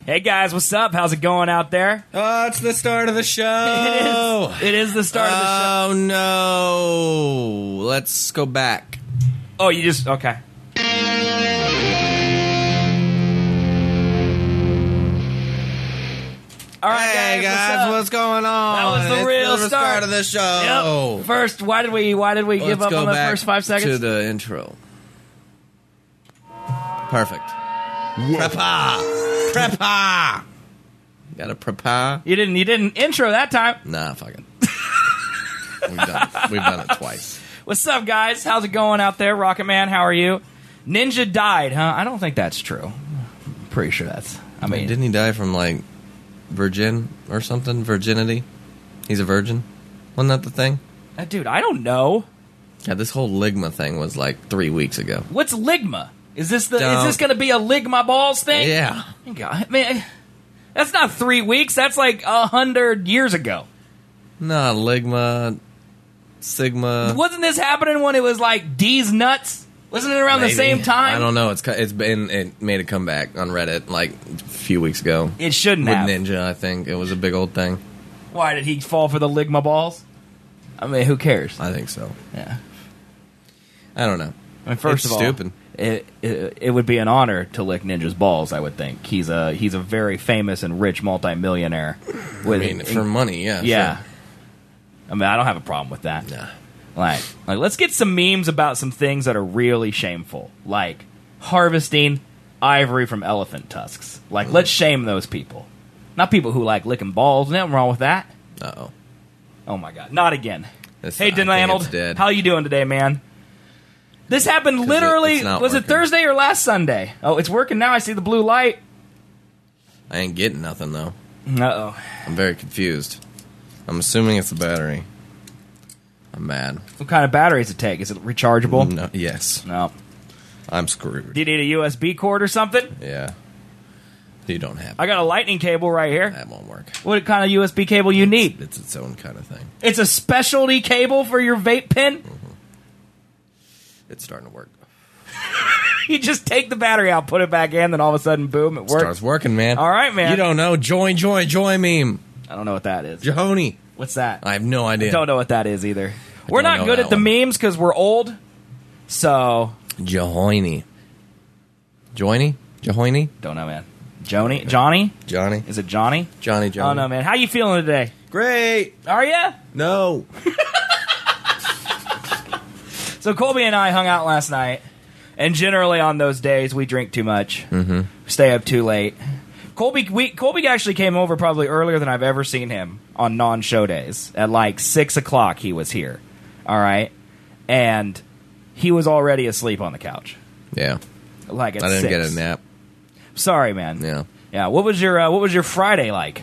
Hey guys, what's up? How's it going out there? Oh, it's the start of the show. It is the start of the show. Oh no! Let's go back. Oh, you just okay. All right, Hey guys, what's going on? That was the real It's the start. start of the show. Yep. First, why did we give Let's up go on the back first 5 seconds? to the intro. Perfect. Prepare. Got to prepare. You didn't intro that time. Nah, fuck it. We've done it twice. What's up, guys? How's it going out there? Rocket Man, how are you? Ninja died, huh? I don't think that's true. I'm pretty sure that's... I mean... Didn't he die from, like, virgin or something? Virginity? He's a virgin? Wasn't that the thing? Dude, I don't know. Yeah, this whole Ligma thing was, like, 3 weeks ago. What's Ligma? Is this going to be a Lig My Balls thing? Yeah. God, man, that's not 3 weeks. That's like 100 years ago. No, Ligma, Sigma... Wasn't this happening when it was like D's nuts? Wasn't it around Maybe. the same time? I don't know. It made a comeback on Reddit like a few weeks ago. It shouldn't With have. Ninja, I think. It was a big old thing. Why did he fall for the Ligma balls? I mean, who cares? I think so. Yeah. I don't know. I mean, first It's of all, stupid. It would be an honor to lick Ninja's balls. I would think he's a very famous and rich multimillionaire. For money, yeah. Yeah. Sure. I mean, I don't have a problem with that. Nah. Like, let's get some memes about some things that are really shameful, like harvesting ivory from elephant tusks. Like, let's shame those people, not people who like licking balls. Nothing wrong with that. Uh-oh. Oh my God, not again. It's Hey, not- I think Donald, it's dead. how you doing today, man? This happened literally. it's not Was it working. Thursday or last Sunday? Oh, it's working now. I see the blue light. I ain't getting nothing, though. Uh-oh. I'm very confused. I'm assuming it's the battery. I'm mad. What kind of battery does it take? Is it rechargeable? No, yes. No. I'm screwed. Do you need a USB cord or something? Yeah. You don't have I got a lightning cable right here. That won't work. What kind of USB cable you need? It's its own kind of thing. It's a specialty cable for your vape pen? It's starting to work. You just take the battery out, put it back in, then all of a sudden, boom, it works. Starts working, man. All right, man. You don't know. Join meme. I don't know what that is. Jahoni. What's that? I have no idea. Don't know what that is either. We're don't not know good that at the one. memes because we're old. So, Jahoini. Joiny? Jahoini? don't know, man. Johnny? Johnny? Johnny? Is it Johnny? Johnny. Oh, no, man. How you feeling today? Great. Are ya? No. So Colby and I hung out last night, and generally on those days we drink too much, stay up too late. Colby actually came over probably earlier than I've ever seen him on non-show days. At like 6 o'clock he was here, all right, and he was already asleep on the couch. Yeah. Like at I didn't 6. get a nap. Sorry, man. Yeah. Yeah. What was your Friday like?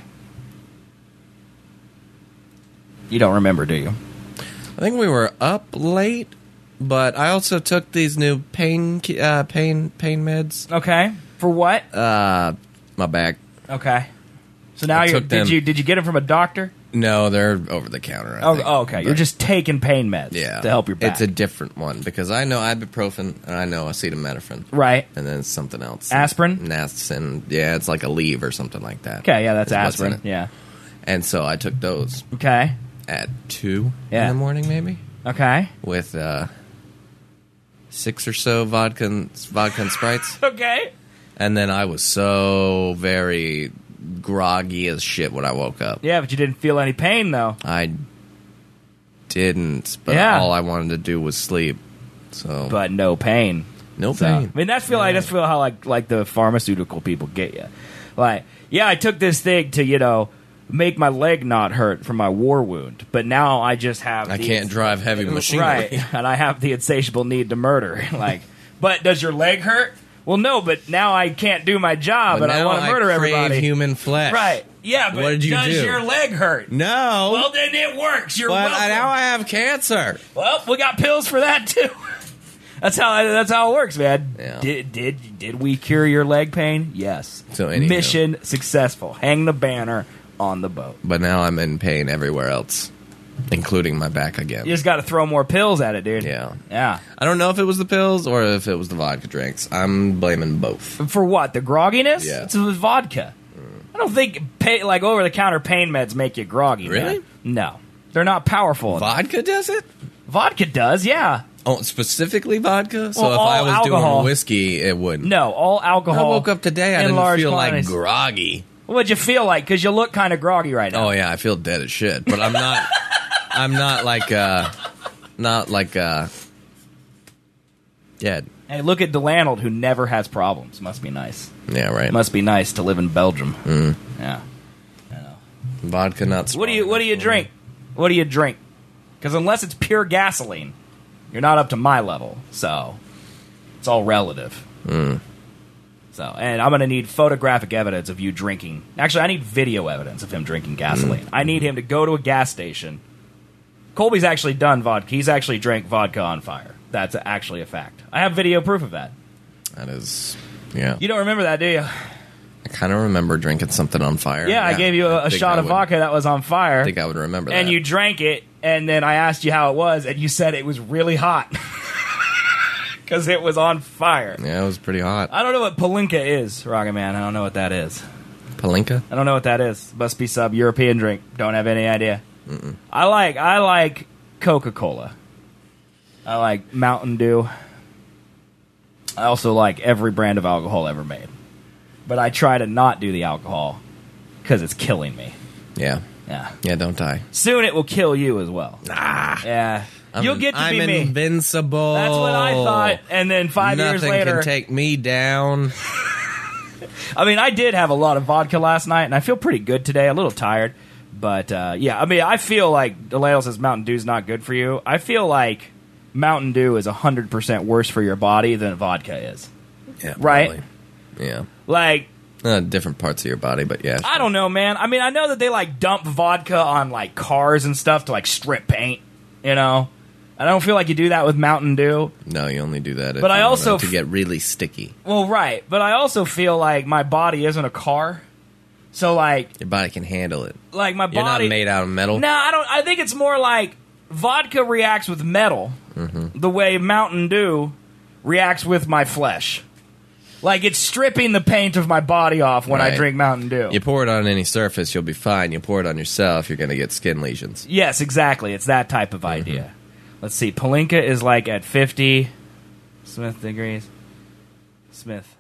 You don't remember, do you? I think we were up late, but I also took these new pain meds. Okay. For what? My back. Okay. So now I you took them. did you get them from a doctor? No, they're over the counter. I think. Oh, okay. You're But, just taking pain meds yeah, to help your back. It's a different one because I know ibuprofen and I know acetaminophen. Right. And then it's something else. Aspirin? Nastin. Yeah, it's like a Aleve or something like that. Okay, yeah, that's Is what's in aspirin. it. Yeah. And so I took those Okay. at 2 Yeah. in the morning, maybe, Okay. with 6 or so vodka and Sprites. Okay. And then I was so very groggy as shit when I woke up. Yeah, but you didn't feel any pain though. I didn't, but Yeah. all I wanted to do was sleep. So But no pain. no So, pain. I mean, that's feel how like the pharmaceutical people get you. Like, yeah, I took this thing to make my leg not hurt from my war wound, but now I just have I can't drive heavy machinery. right, and I have the insatiable need to murder. Like, but does your leg hurt? Well, no, but now I can't do my job, But and I now want to murder crave everybody. human flesh. Right? Yeah, but What did you does do? your leg hurt? No. Well, then it works. You're but welcome. now I have cancer. Well, we got pills for that too. That's how it works, man. Yeah. Did we cure your leg pain? Yes. So anywho. Mission successful. Hang the banner on the boat. But now I'm in pain everywhere else, including my back again. You just got to throw more pills at it, dude. Yeah. Yeah. I don't know if it was the pills or if it was the vodka drinks. I'm blaming both. For what? The grogginess? Yeah. It's with vodka. I don't think like over-the-counter pain meds make you groggy. Really? Man. No, they're not powerful. Vodka does it? Vodka does, yeah. Oh, specifically vodka? So Well, if all I was alcohol. doing whiskey, it wouldn't. No, all alcohol. I woke up today, I in didn't large feel quantities. like groggy. What'd you feel like? Because you look kind of groggy right now. Oh yeah, I feel dead as shit. But I'm not. I'm not like dead. Hey, look at Delannold, who never has problems. Must be nice. Yeah, right. Must be nice to live in Belgium. Yeah. Vodka, not. What do you drink? What do you drink? Because unless it's pure gasoline, you're not up to my level. So it's all relative. So, and I'm going to need photographic evidence of you drinking. Actually, I need video evidence of him drinking gasoline. I need him to go to a gas station. Colby's actually done vodka. He's actually drank vodka on fire. That's actually a fact. I have video proof of that. That is. Yeah. You don't remember that, do you? I kind of remember drinking something on fire. Yeah, I gave you a shot of vodka that was on fire. I think I would remember that. And you drank it, and then I asked you how it was, and you said it was really hot. Because it was on fire. Yeah, it was pretty hot. I don't know what Palinka is, Rocket Man. I don't know what that is. Palinka? I don't know what that is. Must be some European drink. Don't have any idea. I like Coca-Cola. I like Mountain Dew. I also like every brand of alcohol ever made. But I try to not do the alcohol because it's killing me. Yeah. Yeah. Yeah, don't die. Soon it will kill you as well. Ah. Yeah. You'll get to be I'm me. invincible. That's what I thought. And then 5 years later... Nothing can take me down. I mean, I did have a lot of vodka last night, and I feel pretty good today. A little tired. But, yeah, I mean, I feel like Delannold says Mountain Dew's not good for you. I feel like Mountain Dew is 100% worse for your body than vodka is. Yeah, right? probably. Yeah. Like... different parts of your body, but yeah. Sure. I don't know, man. I mean, I know that they, like, dump vodka on, like, cars and stuff to, like, strip paint, you know? I don't feel like you do that with Mountain Dew. No, you only do that if but you I also want it to get really sticky. Well, right. But I also feel like my body isn't a car. So, like... Your body can handle it. Like, my You're body... not made out of metal? No, I don't... I think it's more like vodka reacts with metal the way Mountain Dew reacts with my flesh. Like, it's stripping the paint of my body off when I drink Mountain Dew. You pour it on any surface, you'll be fine. You pour it on yourself, you're going to get skin lesions. Yes, exactly. It's that type of idea. Let's see. Palinka is like at 50 Smith degrees. Smith.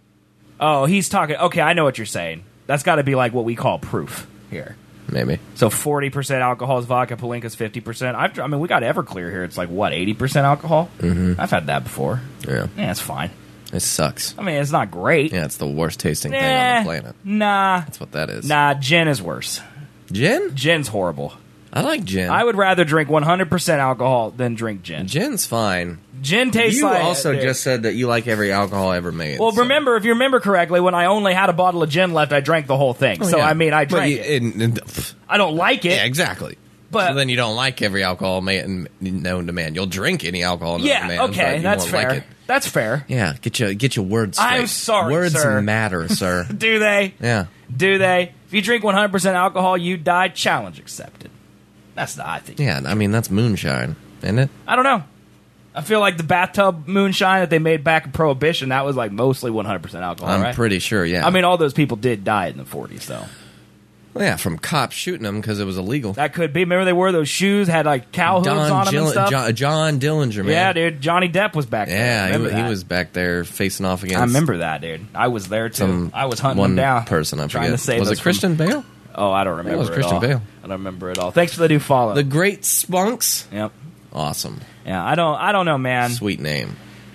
Oh, he's talking... Okay, I know what you're saying. That's got to be like what we call proof here. Maybe. So 40% alcohol is vodka, Palinka's 50%. I mean, we got Everclear here. It's like, what, 80% alcohol? I've had that before. Yeah. Yeah, it's fine. It sucks. I mean, it's not great. Yeah, it's the worst tasting thing on the planet. Nah. That's what that is. Nah, gin is worse. Gin? Gin's horrible. I like gin. I would rather drink 100% alcohol than drink gin. Gin's fine. Gin tastes you like... You also just said that you like every alcohol ever made. Well, remember, if you remember correctly, when I only had a bottle of gin left, I drank the whole thing. So, yeah. I mean, I drank it. I don't like it. Yeah, exactly. But so then you don't like every alcohol known to man. You'll drink any alcohol known to man. Yeah, okay, but you that's won't fair. Like it. That's fair. Yeah, get your words straight. I'm sorry, words sir. matter, sir. Do they? Yeah. Do they? If you drink 100% alcohol, you die. Challenge accepted. That's the I think. Yeah, I mean, that's moonshine, isn't it? I don't know. I feel like the bathtub moonshine that they made back in Prohibition, that was like mostly 100% alcohol, I'm right? pretty sure, yeah. I mean, all those people did die in the 40s, though. Well, yeah, from cops shooting them because it was illegal. That could be. Remember they wore those shoes, had like cow hooves on them and stuff? John Dillinger, man. Yeah, dude. Johnny Depp was back there. Yeah, he was back there facing off against... I remember that, dude. I was there, too. I was hunting him down. One person, I forget. Trying to save was us it Christian Bale? Oh, I don't remember it was Christian Bale. I don't remember it all. Thanks for the new follow. The Great Spunks? Yep. Awesome. Yeah, I don't know, man. Sweet name.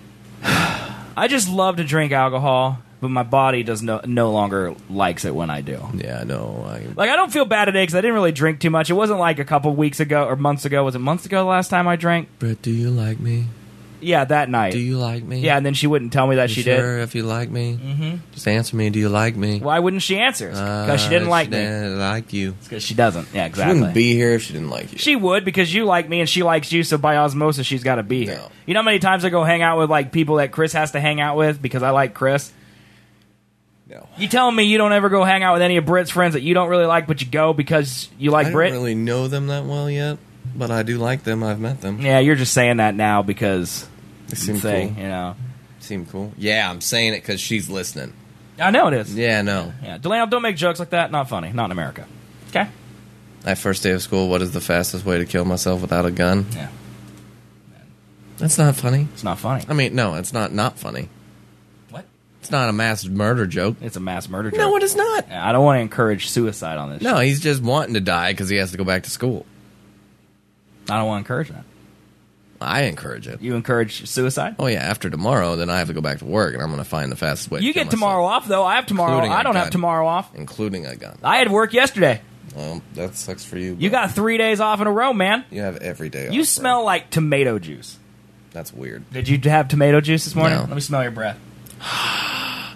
I just love to drink alcohol, but my body does no longer likes it when I do. Yeah, no. I don't feel bad today because I didn't really drink too much. It wasn't like a couple weeks ago or months ago. Was it months ago the last time I drank? Brett, do you like me? Yeah, that night. Do you like me? Yeah, and then she wouldn't tell me that she sure did. If you like me? Mm-hmm. Just answer me, do you like me? Why wouldn't she answer? Because she didn't like me. She like you. It's because she doesn't. Yeah, exactly. She wouldn't be here if she didn't like you. She would because you like me and she likes you, so by osmosis she's got to be here. No. You know how many times I go hang out with like people that Chris has to hang out with because I like Chris? No. You telling me you don't ever go hang out with any of Britt's friends that you don't really like, but you go because you like Britt? I don't really know them that well yet, but I do like them. I've met them. Yeah, you're just saying that now because they seem cool. cool. You know, seem cool. Yeah, I'm saying it because she's listening. I know it is. Yeah, no. Yeah, Delano, don't make jokes like that. Not funny. Not in America. Okay? My first day of school, what is the fastest way to kill myself without a gun? Yeah. That's not funny. It's not funny. I mean, no, it's not funny. What? It's not a mass murder joke. It's a mass murder joke. No, it is not. Yeah, I don't want to encourage suicide on this No, show. he's just wanting to die because he has to go back to school. I don't want to encourage that. I encourage it. You encourage suicide? Oh, yeah, after tomorrow, then I have to go back to work, and I'm going to find the fastest way to You kill get tomorrow off, though. I have tomorrow. Including I don't a have gun. tomorrow off. Including a gun. I had work yesterday. Well, that sucks for you. You bro. got 3 days off in a row, man. You have every day off. You bro. smell like tomato juice. That's weird. Did you have tomato juice this morning? No. Let me smell your breath. I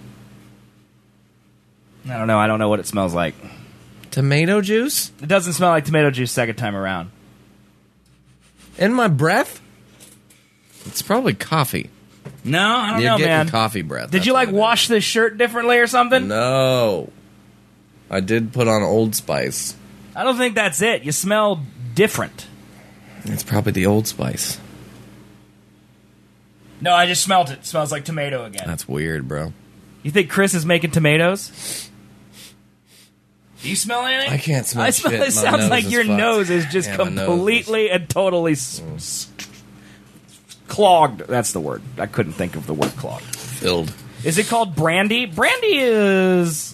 don't know. I don't know what it smells like. Tomato juice? It doesn't smell like tomato juice second time around. In my breath? It's probably coffee. No, I don't You're know, getting man. coffee breath. Did you like wash this shirt differently or something? No. I did put on Old Spice. I don't think that's it. You smell different. It's probably the Old Spice. No, I just smelled it. It smells like tomato again. That's weird, bro. You think Chris is making tomatoes? Do you smell anything? I can't smell I smell. shit. It My sounds nose like is your fucked. nose is just Yeah, my nose completely and totally clogged. That's the word. I couldn't think of the word clogged. Filled. Is it called brandy? Brandy's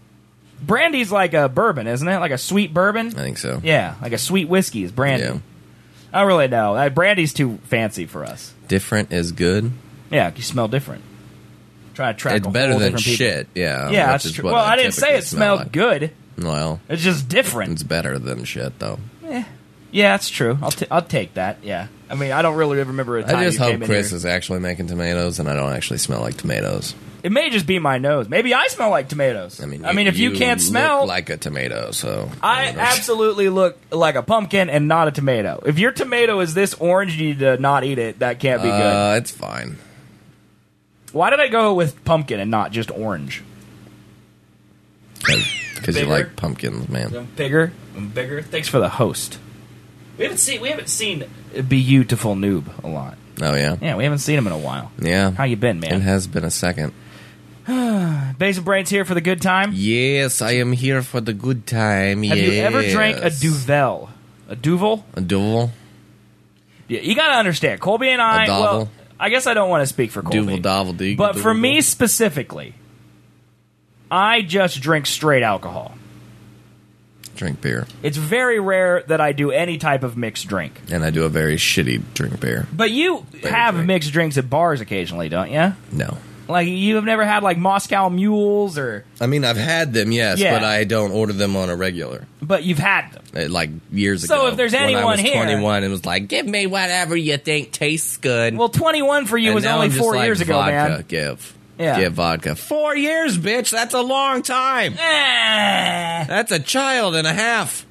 like a bourbon, isn't it? Like a sweet bourbon? I think so. Yeah, like a sweet whiskey is brandy. Yeah. I don't really know. Brandy's too fancy for us. Different is good. Yeah, you smell different. Try to track It's a better whole than different people. shit. Yeah. Yeah, which that's is true. what Well, I didn't say typically it smelled like. good. Well, It's just different. it's better than shit, though. Yeah, that's true. I'll take that. Yeah. I mean, I don't really remember a time I just you hope came in Chris here. is actually making tomatoes, and I don't actually smell like tomatoes. It may just be my nose. Maybe I smell like tomatoes. I mean, if you can't look smell, like a tomato, so I absolutely look like a pumpkin and not a tomato. If your tomato is this orange, you need to not eat it. That can't be good. It's fine. Why did I go with pumpkin and not just orange? Because you Bigger? like pumpkins, man. I'm bigger. Thanks for the host. We haven't seen Beautiful Noob a lot. Oh yeah, Yeah, we haven't seen him in a while. yeah. How you been, man? It has been a second. Basil Brain's here for the good time. Yes, I am here for the good time. Have you ever drank a Duvel? A Duvel? A duvel? Yeah, you got to understand. Colby and I. A Dovel? Well, I guess I don't want to speak for Colby. Duvel, dovel, deagle, But for doodle. me specifically, I just drink straight alcohol. Drink beer. It's very rare that I do any type of mixed drink. And I do a very shitty drink beer. But you have drink. mixed drinks at bars occasionally, don't you? No. Like, you have never had, like, Moscow Mules or... I mean, I've had them, yes, Yeah. but I don't order them on a regular. But you've had them. Like, years So ago. if there's when I anyone was here- 21, it was like, give me whatever you think tastes good. Well, 21 for you And was now only I'm just 4 like, years ago, vodka, man. Give. Yeah. Give vodka. 4 years, bitch! That's a long time! That's a child and a half!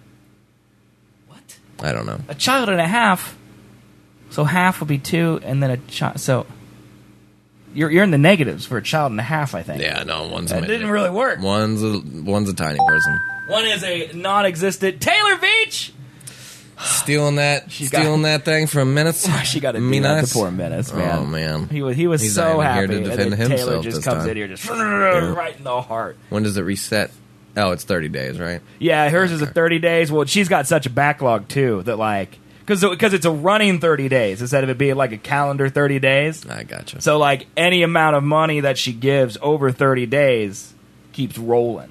What? I don't know. A child and a half. So half would be 2, and then a child. So you're in the negatives for a child and a half, I think. Yeah, no, one's a That midget. didn't really work. One's a tiny person. One is a non-existent Taylor Veach. Stealing that got- that thing from Menace. She got to Me do that nuts. to poor Menace, man. Oh man. He was He's so not even happy. here to And defend then Taylor himself just this comes time. in here, just right in the heart. When does it reset? Oh, it's 30 days, right? Yeah, hers is a 30 days. Well, she's got such a backlog too that like because it's a running 30 days instead of it being like a calendar 30 days. I gotcha. So like any amount of money that she gives over 30 days keeps rolling.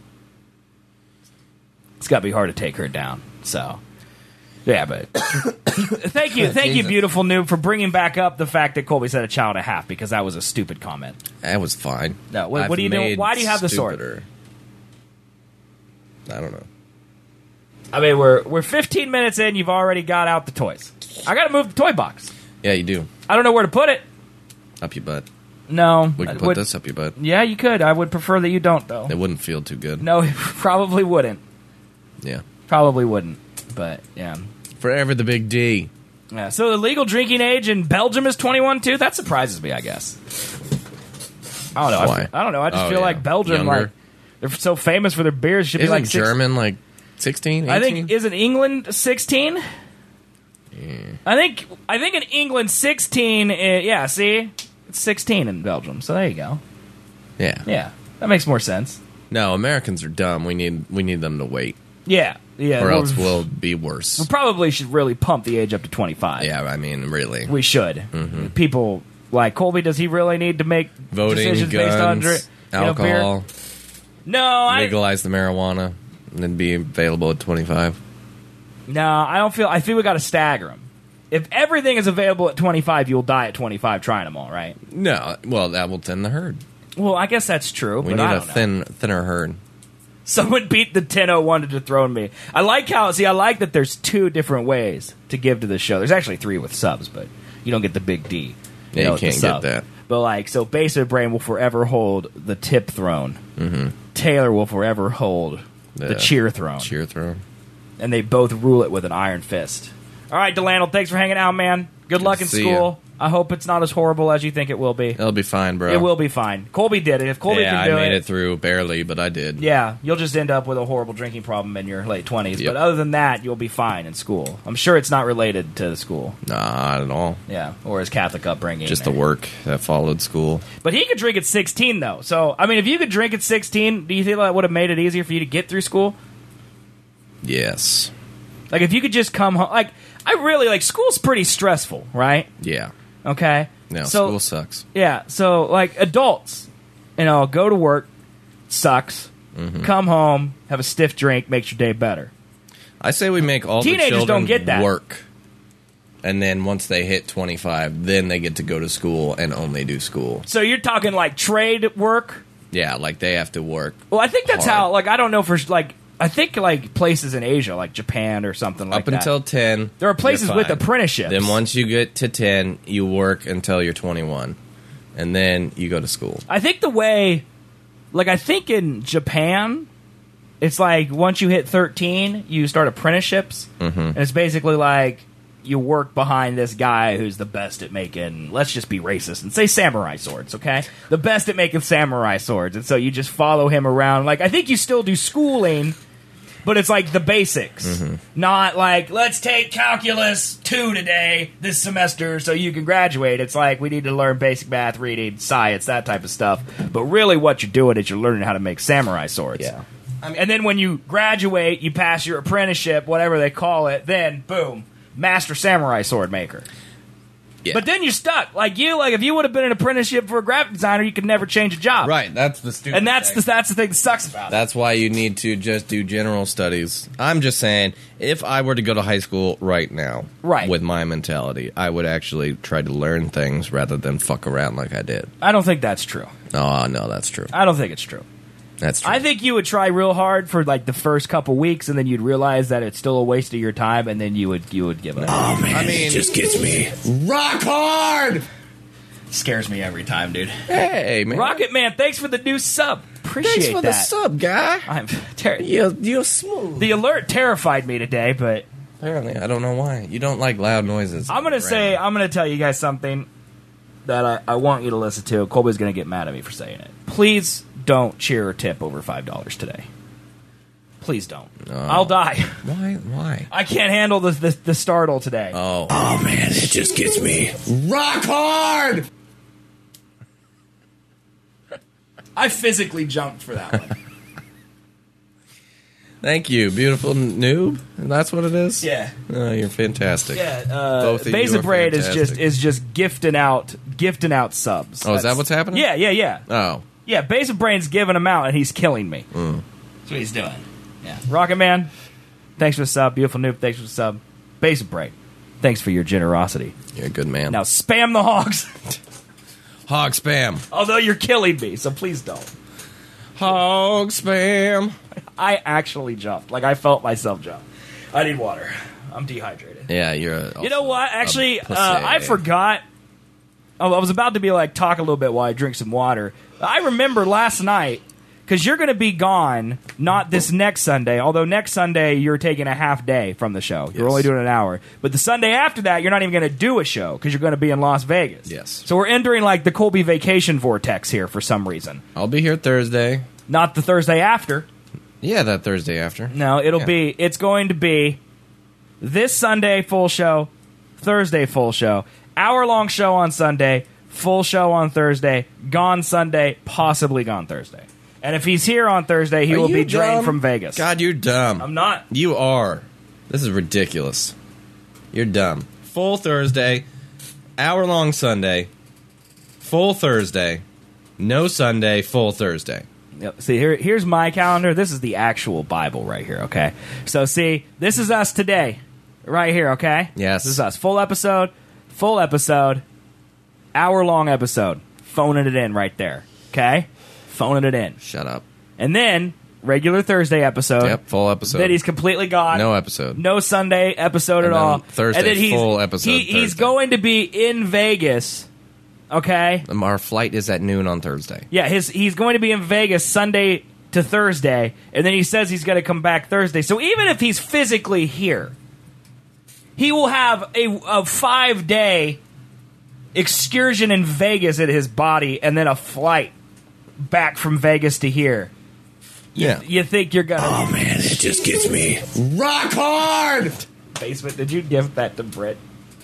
It's got to be hard to take her down. So yeah, but thank you, Jesus. beautiful noob, for bringing back up the fact that Colby said a child and a half, because that was a stupid comment. That was fine. No, what I've do you do? made Why do you have the sword? stupider. I don't know. I mean, we're 15 minutes in. You've already got out the toys. I got to move the toy box. Yeah, you do. I don't know where to put it. Up your butt. No, We can I put would- this up your butt. Yeah, you could. I would prefer that you don't, though. It wouldn't feel too good. No, it probably wouldn't. Yeah. Probably wouldn't. But yeah. Forever the big D. Yeah. So the legal drinking age in Belgium is 21 too. That surprises me, I guess. I don't know. Why? I don't know. I just Oh, feel yeah. like Belgium, Younger? like they're so famous for their beers. Should Isn't be like German like 16, 18? I think isn't England 16? I think in England 16. Yeah, see, it's 16 in Belgium. So there you go. Yeah. Yeah, that makes more sense. No, Americans are dumb. We need them to wait, Yeah. or else we'll be worse. We probably should really pump the age up to 25. Yeah, I mean, really. We should. Mm-hmm. People like Colby, does he really need to make Voting, decisions based on guns, beer? alcohol, No, legalize the marijuana, and then be available at 25. I don't feel. I think we got to stagger them. If everything is available at 25, you'll die at 25 trying them all, right? No, well, that will thin the herd. Well, I guess that's true. We but need I a don't know. thinner herd. Someone beat the 1001 to dethrone me. I like that there's 2 different ways to give to the show. There's actually 3 with subs, but you don't get the big D. Yeah, you with the can't sub. get that. But so Basic Brain will forever hold the tip throne. Mm-hmm. Taylor will forever hold the cheer throne. Cheer throne. And they both rule it with an iron fist. All right, Delano, thanks for hanging out, man. Good luck in see school. I hope it's not as horrible as you think it will be. It'll be fine, bro. It will be fine. Colby did it. If Colby can do I made it through barely, but I did. Yeah, you'll just end up with a horrible drinking problem in your late 20s. Yep. But other than that, you'll be fine in school. I'm sure it's not related to the school. Nah, not at all. Yeah, or his Catholic upbringing. Just the work that followed school. But he could drink at 16, though. So, I mean, if you could drink at 16, do you think that would have made it easier for you to get through school? Yes. Like, if you could just come home. Like, I really, school's pretty stressful, right? Yeah. Okay? No, so, school sucks. Yeah, so, adults, go to work, sucks, come home, have a stiff drink, makes your day better. I say we make all Teenagers the children don't get that. work. And then once they hit 25, then they get to go to school and only do school. So you're talking, trade work? Yeah, they have to work. Well, I think that's hard. how, I don't know for, I think, places in Asia, like Japan or something like Up that. until 10. There are places you're with fine. apprenticeships. Then once you get to 10, you work until you're 21. And then you go to school. I think the way, I think in Japan, it's once you hit 13, you start apprenticeships. Mm-hmm. And it's basically you work behind this guy who's the best at making, let's just be racist and say samurai swords, okay? The best at making samurai swords. And so you just follow him around. I think you still do schooling, but it's the basics. Mm-hmm. Not let's take calculus 2 today, this semester, so you can graduate. It's we need to learn basic math, reading, science, that type of stuff. But really what you're doing is you're learning how to make samurai swords. Yeah. And then when you graduate, you pass your apprenticeship, whatever they call it, then, boom, master samurai sword maker. Yeah. But then you're stuck. If you would have been an apprenticeship for a graphic designer, you could never change a job. Right, that's the stupid And that's thing. the thing that sucks about it. That's why you need to just do general studies. I'm just saying, if I were to go to high school right now, Right. with my mentality, I would actually try to learn things rather than fuck around like I did. I don't think that's true. Oh, no, that's true. I don't think it's true. That's true. I think you would try real hard for the first couple weeks, and then you'd realize that it's still a waste of your time, and then you would give up. Oh man, it just gets me rock hard. Scares me every time, dude. Hey, man. Rocket Man, thanks for the new sub. Appreciate Thanks for that. the sub, guy. I'm You're smooth. The alert terrified me today, but Apparently, I don't know why. You don't like loud noises. I'm gonna tell you guys something that I want you to listen to. Colby's gonna get mad at me for saying it. Please don't cheer or tip over $5 today. Please don't. I'll die. Why? I can't handle the startle today. Oh. Oh man, it just gets me rock hard. I physically jumped for that one. Thank you, beautiful noob. That's what it is? Yeah. Oh, you're fantastic. Yeah, Both of you Basic are Braid fantastic. is just gifting out subs. Oh, is that what's happening? Yeah. Oh. Yeah, Basic Brain's giving him out, and he's killing me. That's what he's doing. Yeah. Rocket Man, thanks for the sub. Beautiful Noob, thanks for the sub. Basic Brain, thanks for your generosity. You're a good man. Now spam the hogs. Hog spam. Although you're killing me, so please don't. Hog spam. I actually jumped. I felt myself jump. I need water. I'm dehydrated. Yeah, you're You know what? Actually, pussy. I forgot. I was about to be talk a little bit while I drink some water. I remember last night, because you're going to be gone, not this next Sunday, although next Sunday you're taking a half day from the show. You're Yes. only doing an hour. But the Sunday after that, you're not even going to do a show because you're going to be in Las Vegas. Yes. So we're entering the Colby vacation vortex here for some reason. I'll be here Thursday. Not the Thursday after. Yeah, that Thursday after. No, it's going to be this Sunday full show, Thursday full show, hour-long show on Sunday, full show on Thursday, gone Sunday, possibly gone Thursday. And if he's here on Thursday, he will be drained from Vegas. God, you're dumb. I'm not. You are. This is ridiculous. You're dumb. Full Thursday, hour-long Sunday, full Thursday, no Sunday, full Thursday. Yep. See, here's my calendar. This is the actual Bible right here, okay? So, see, this is us today, right here, okay? Yes. This is us. Full episode, hour-long episode. Phoning it in right there, okay? Phoning it in. Shut up. And then, regular Thursday episode. Yep, full episode. Then he's completely gone. No episode. No Sunday episode And at then all. Thursday, and then full episode He's Thursday. going to be in Vegas, okay? Our flight is at noon on Thursday. Yeah, he's going to be in Vegas Sunday to Thursday, and then he says he's going to come back Thursday. So even if he's physically here, he will have a 5-day excursion in Vegas in his body, and then a flight back from Vegas to here. Yeah. You think you're going to... Oh man, it just gets me rock hard. Basement, did you give that to Britt?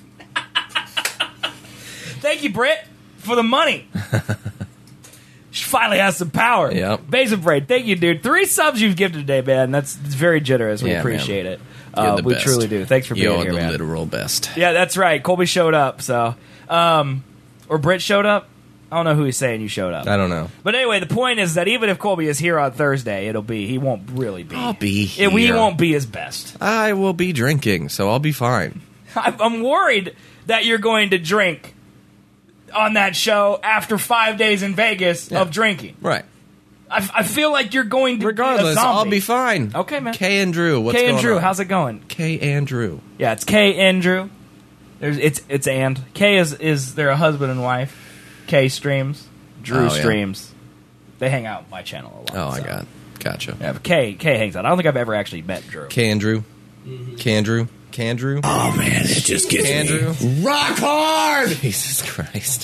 Thank you, Britt, for the money. She finally has some power. Yep. Basement Braid, thank you, dude. 3 subs you've gifted today, man. That's very generous. We Yeah, appreciate it. You're the We best. truly do. Thanks for being You're here, the man. literal best. Yeah, that's right. Colby showed up, so... or Britt showed up? I don't know who he's saying you showed up. I don't know. But anyway, the point is that even if Colby is here on Thursday, he won't really be. I'll be He here. won't be his best. I will be drinking, so I'll be fine. I'm worried that you're going to drink on that show after 5 days in Vegas of drinking. Right. I feel like you're going to Regardless, be a zombie. I'll be fine. Okay, man. K and Drew, what's K going and Drew, on? how's it going? K and Drew. Yeah, it's K and Drew. It's and K is they're a husband and wife. K streams, Drew Oh, yeah. streams. They hang out on my channel a lot. Oh, so. Gotcha. Yeah, but K hangs out. I don't think I've ever actually met Drew. K and Drew. K and Drew. K and Drew. Oh man, it just gets Andrew. me rock hard. Jesus Christ.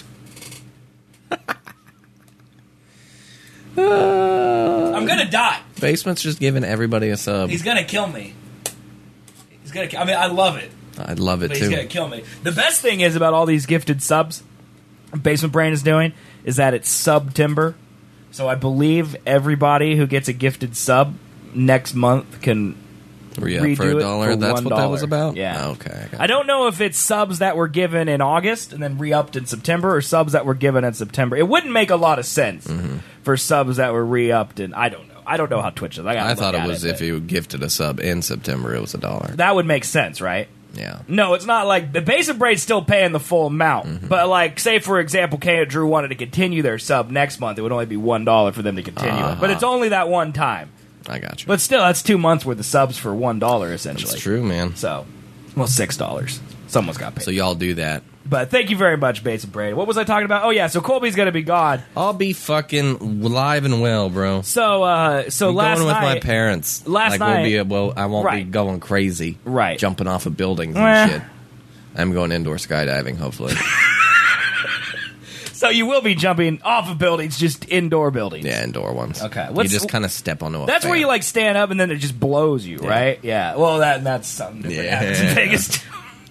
I'm gonna die. Basement's just giving everybody a sub. He's gonna kill me. He's gonna. I mean, I love it. I'd love it But he's too. gonna kill me. The best thing is about all these gifted subs Basement Brain is doing is that it's sub timber. So I believe everybody who gets a gifted sub next month can Re-up redo for it $1. for That's what that was $1. about? Yeah. Oh, okay. I don't know if it's subs that were given in August and then re-upped in September, or subs that were given in September. It wouldn't make a lot of sense for subs that were re-upped, and I don't know. I don't know how Twitch is. I thought it was if you gifted a sub in September, it was $1. that would make sense, right? Yeah. No, it's not like the Basic Braid's still paying the full amount. But like, say for example, K and Drew wanted to continue their sub next month, it would only be $1 for them to continue it. But it's only that one time. I got you. But still, that's 2 months worth of subs for $1 essentially. It's true, man. So, well, $6. Someone's got paid. So y'all do that. But thank you very much, Basic Braid. What was I talking about? Oh yeah, so Colby's gonna be gone. I'll be fucking live and well, bro. So I'm last going with night, my parents. last We'll be night- I won't be Right. going crazy. Right. Jumping off of buildings Eh. and shit. I'm going indoor skydiving, hopefully. so you will be jumping off of buildings, just indoor buildings. Yeah, indoor ones. Okay, You just kind of step onto a That's fan. where you like stand up and then it just blows you, right? Yeah. Well, that's something different. Yeah. Happens in Vegas too.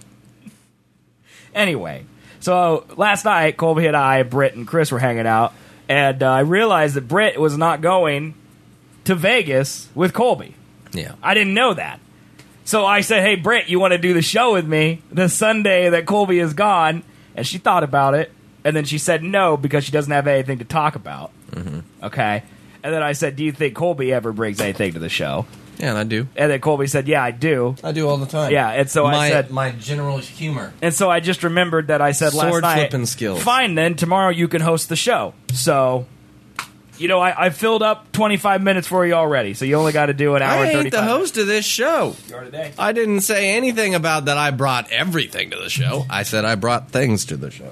Anyway, so last night Colby and I, Britt and Chris were hanging out, and I realized that Britt was not going to Vegas with Colby. Yeah. I didn't know that. So I said, hey, Britt, you want to do the show with me the Sunday that Colby is gone? And she thought about it, and then she said no because she doesn't have anything to talk about. Okay? And then I said, do you think Colby ever brings anything to the show? Yeah, and I do. And then Colby said, yeah, I do. I do all the time. Yeah, and so I said... my general humor. And so I just remembered that I said last Sword night... flipping skills. Fine, then, tomorrow you can host the show. So... You know, I filled up 25 minutes for you already, so you only got to do an hour I and 35 ain't the host of this show. You are today. I didn't say anything about that I brought everything to the show. I said I brought things to the show.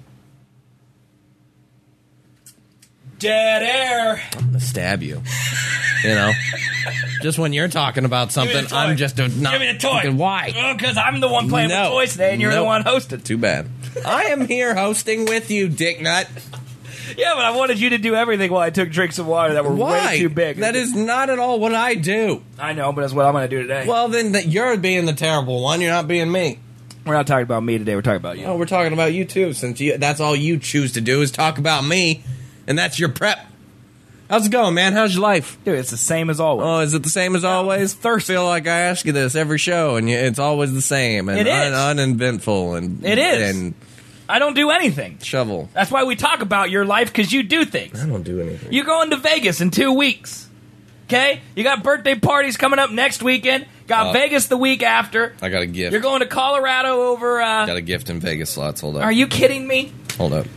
Dead air. I'm going to stab you. You know? Just when you're talking about something, toy. I'm just not... Give me the toy. fucking Why? Because I'm the one playing with No. toys today, and you're the Nope. one hosting. Too bad. I am here hosting with you, Dick Nut. Yeah, but I wanted you to do everything while I took drinks of water that were Why? way too big. That is not at all what I do. I know, but that's what I'm going to do today. Well, then you're being the terrible one. You're not being me. We're not talking about me today. We're talking about you. Oh, we're talking about you too, since that's all you choose to do is talk about me, and that's your prep. How's it going, man? How's your life? Dude, it's the same as always. Oh, is it the same as always? I feel like I ask you this every show, and it's always the same and It is. uneventful. And It is. And I don't do anything. shovel. That's why we talk about your life, because you do things. I don't do anything. You're going to Vegas in 2 weeks. Okay? You got birthday parties coming up next weekend. Got Vegas the week after. I got a gift. You're going to Colorado over... Got a gift in Vegas slots. Hold up. Are you kidding me? Hold up.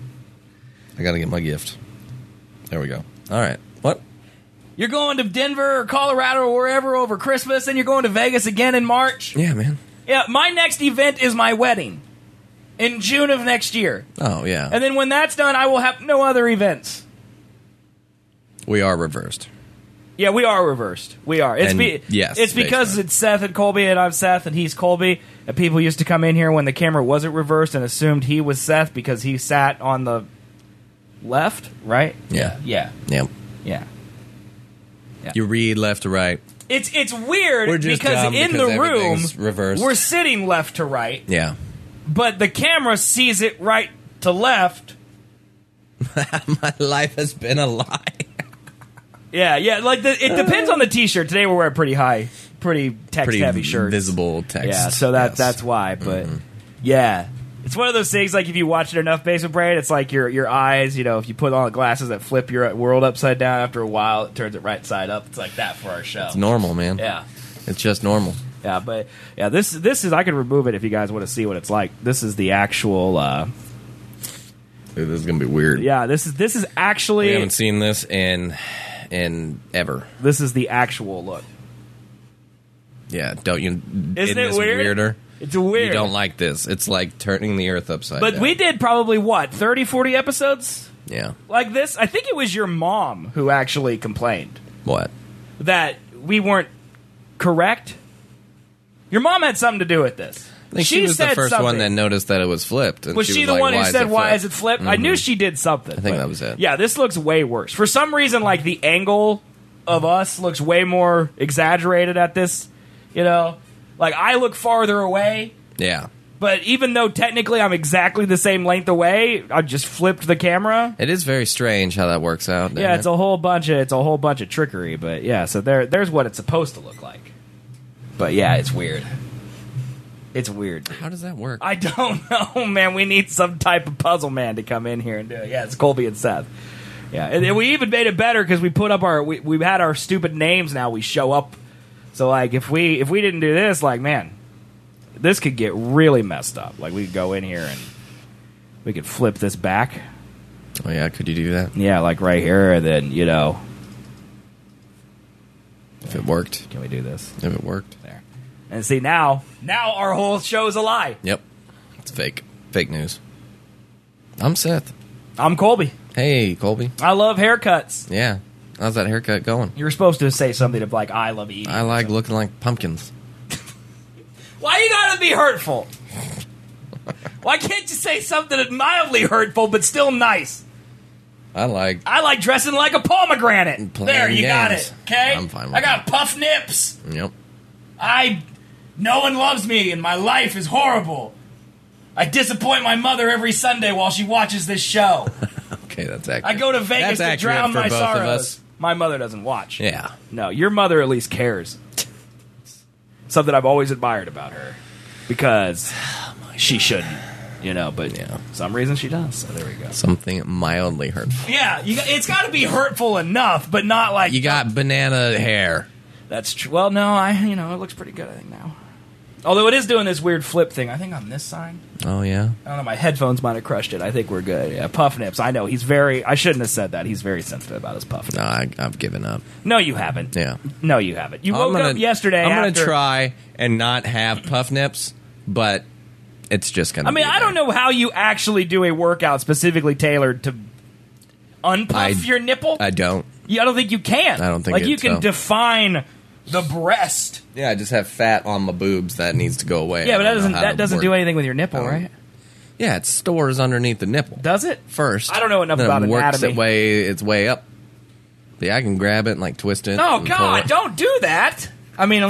I got to get my gift. There we go. All right. What? You're going to Denver or Colorado or wherever over Christmas, and you're going to Vegas again in March. Yeah, man. Yeah, my next event is my wedding in June of next year. Oh, yeah. And then when that's done, I will have no other events. We are reversed. Yeah, we are reversed. We are. It's And yes, it's because based on- it's Seth and Colby, and I'm Seth and he's Colby. And people used to come in here when the camera wasn't reversed and assumed he was Seth because he sat on the left, right? Yeah. Yeah. Yep. Yeah. You read left to right. It's weird We're just because dumb in because the room everything's reversed. we're sitting left to right, Yeah. but the camera sees it right to left. My life has been a lie. Yeah, like it depends on the t-shirt. Today we're wearing pretty text heavy shirts. Visible text. Yeah, so that's why. But yeah, it's one of those things. Like if you watch it enough, Basement Brain, it's like your eyes. You know, if you put on the glasses that flip your world upside down, after a while it turns it right side up. It's like that for our show. It's normal, man. Yeah, It's just normal. yeah, but yeah, this is. I can remove it if you guys want to see what it's like. This is the actual. Dude, this is gonna be weird. Yeah, this is actually. We haven't seen this in ever. This is the actual look. Yeah, don't you? Isn't it this weird? Weirder. It's weird. You don't like this. It's like turning the earth upside But down. we did probably, 30, 40 episodes Yeah. like this? I think it was your mom who actually complained What? that we weren't correct. Your mom had something to do with this. I think she was the said first something. one that noticed that it was flipped. And Was she the like, one who "Why said, it why flipped?" is it flipped? I knew she did something. I think but that was it. Yeah, this looks way worse. For some reason, like, the angle of us looks way more exaggerated at this, you know? Like, I look farther away, Yeah. but even though technically I'm exactly the same length away, I just flipped the camera. It is very strange how that works out. Yeah, it's a whole bunch of trickery, but yeah, so there's what it's supposed to look like. But yeah, it's weird. It's weird. How does that work? I don't know, man. We need some type of puzzle man to come in here and do it. Yeah, it's Colby and Seth. Yeah, and we even made it better because we put up we've had our stupid names now. We show up. So like if we didn't do this, like, man, this could get really messed up. Like we could go in here and we could flip this back. Oh yeah, could you do that? Yeah, like right here, and then If it worked. can we do this? If it worked. There. And see now our whole show's a lie. Yep. It's fake. Fake news. I'm Seth. I'm Colby. Hey, Colby. I love haircuts. Yeah. How's that haircut going? You were supposed to say something of like, I love eating. I like looking like pumpkins. Why you gotta be hurtful? Why can't you say something that's mildly hurtful but still nice? I like dressing like a pomegranate. Playing There, you got games. it. Okay? I'm fine with I got that. puff nips. Yep. No one loves me and my life is horrible. I disappoint my mother every Sunday while she watches this show. Okay, that's accurate. I go to Vegas That's to accurate drown for my both of sorrows. us. My mother doesn't watch. Yeah. No, your mother at least cares. Something I've always admired about her. Because she shouldn't, but Yeah. some reason she does. So there we go. Something mildly hurtful. Yeah, it's got to be hurtful enough, but not like You got banana hair. That's true. Well, no, it looks pretty good, I think, now. Although it is doing this weird flip thing. I think on this side. Oh, yeah? I don't know, my headphones might have crushed it. I think we're good. Yeah, puff nips. I know, I shouldn't have said that. He's very sensitive about his puff nips. No, I've given up. No, you haven't. Yeah. No, you haven't. You woke up yesterday I'm going after... to try and not have puff nips, but it's just going to be I don't know how you actually do a workout specifically tailored to unpuff your nipple. I don't. I don't think you can. I don't think like you it's can so. define the breast. Yeah, I just have fat on my boobs that needs to go away. Yeah, but I don't know how that to doesn't work. do anything with your nipple, right? Yeah, it stores underneath the nipple. Does it? First. I don't know enough then about it works anatomy. its way up. Yeah, I can grab it and like twist it. Oh and pull God! it. Don't do that. I mean, unless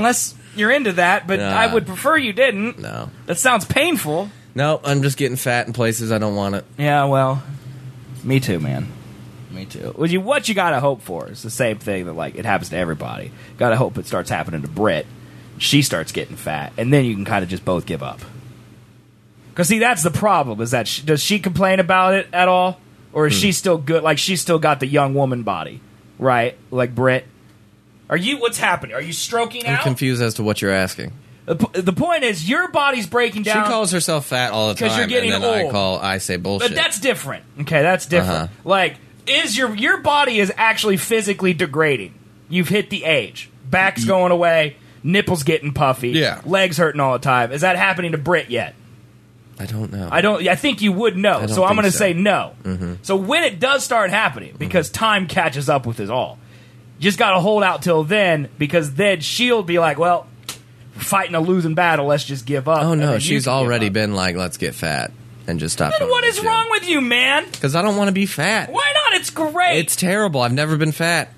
you're into that, but Nah. I would prefer you didn't. No. That sounds painful. No, I'm just getting fat in places I don't want it. Yeah, well, me too, man. Me too. What you gotta hope for is the same thing that like it happens to everybody. Gotta hope it starts happening to Britt. She starts getting fat, and then you can kind of just both give up. Because see, that's the problem. Is that does she complain about it at all, or is she still good? Like she's still got the young woman body, right? Like Britt. Are you? What's happening? Are you stroking I'm out? confused as to what you're asking. The point is, your body's breaking down. She calls herself fat all the time, 'Cause you're getting and then old. I say bullshit. But that's different. Okay, that's different. Like, is your body is actually physically degrading. You've hit the age. Back's going away. Nipples getting puffy. Yeah. Legs hurting all the time. Is that happening to Britt yet? I don't know. I think you would know. don't So I'm think going to so. say no. So when it does start happening, because time catches up with us all, just got to hold out till then, because then she'll be like, well, we're fighting a losing battle. Let's just give up. Oh And no, then you she's can give already up. been like, let's get fat and just stop. Then what is wrong with you, man? Because I don't want to be fat. Why not? It's great. It's terrible. I've never been fat.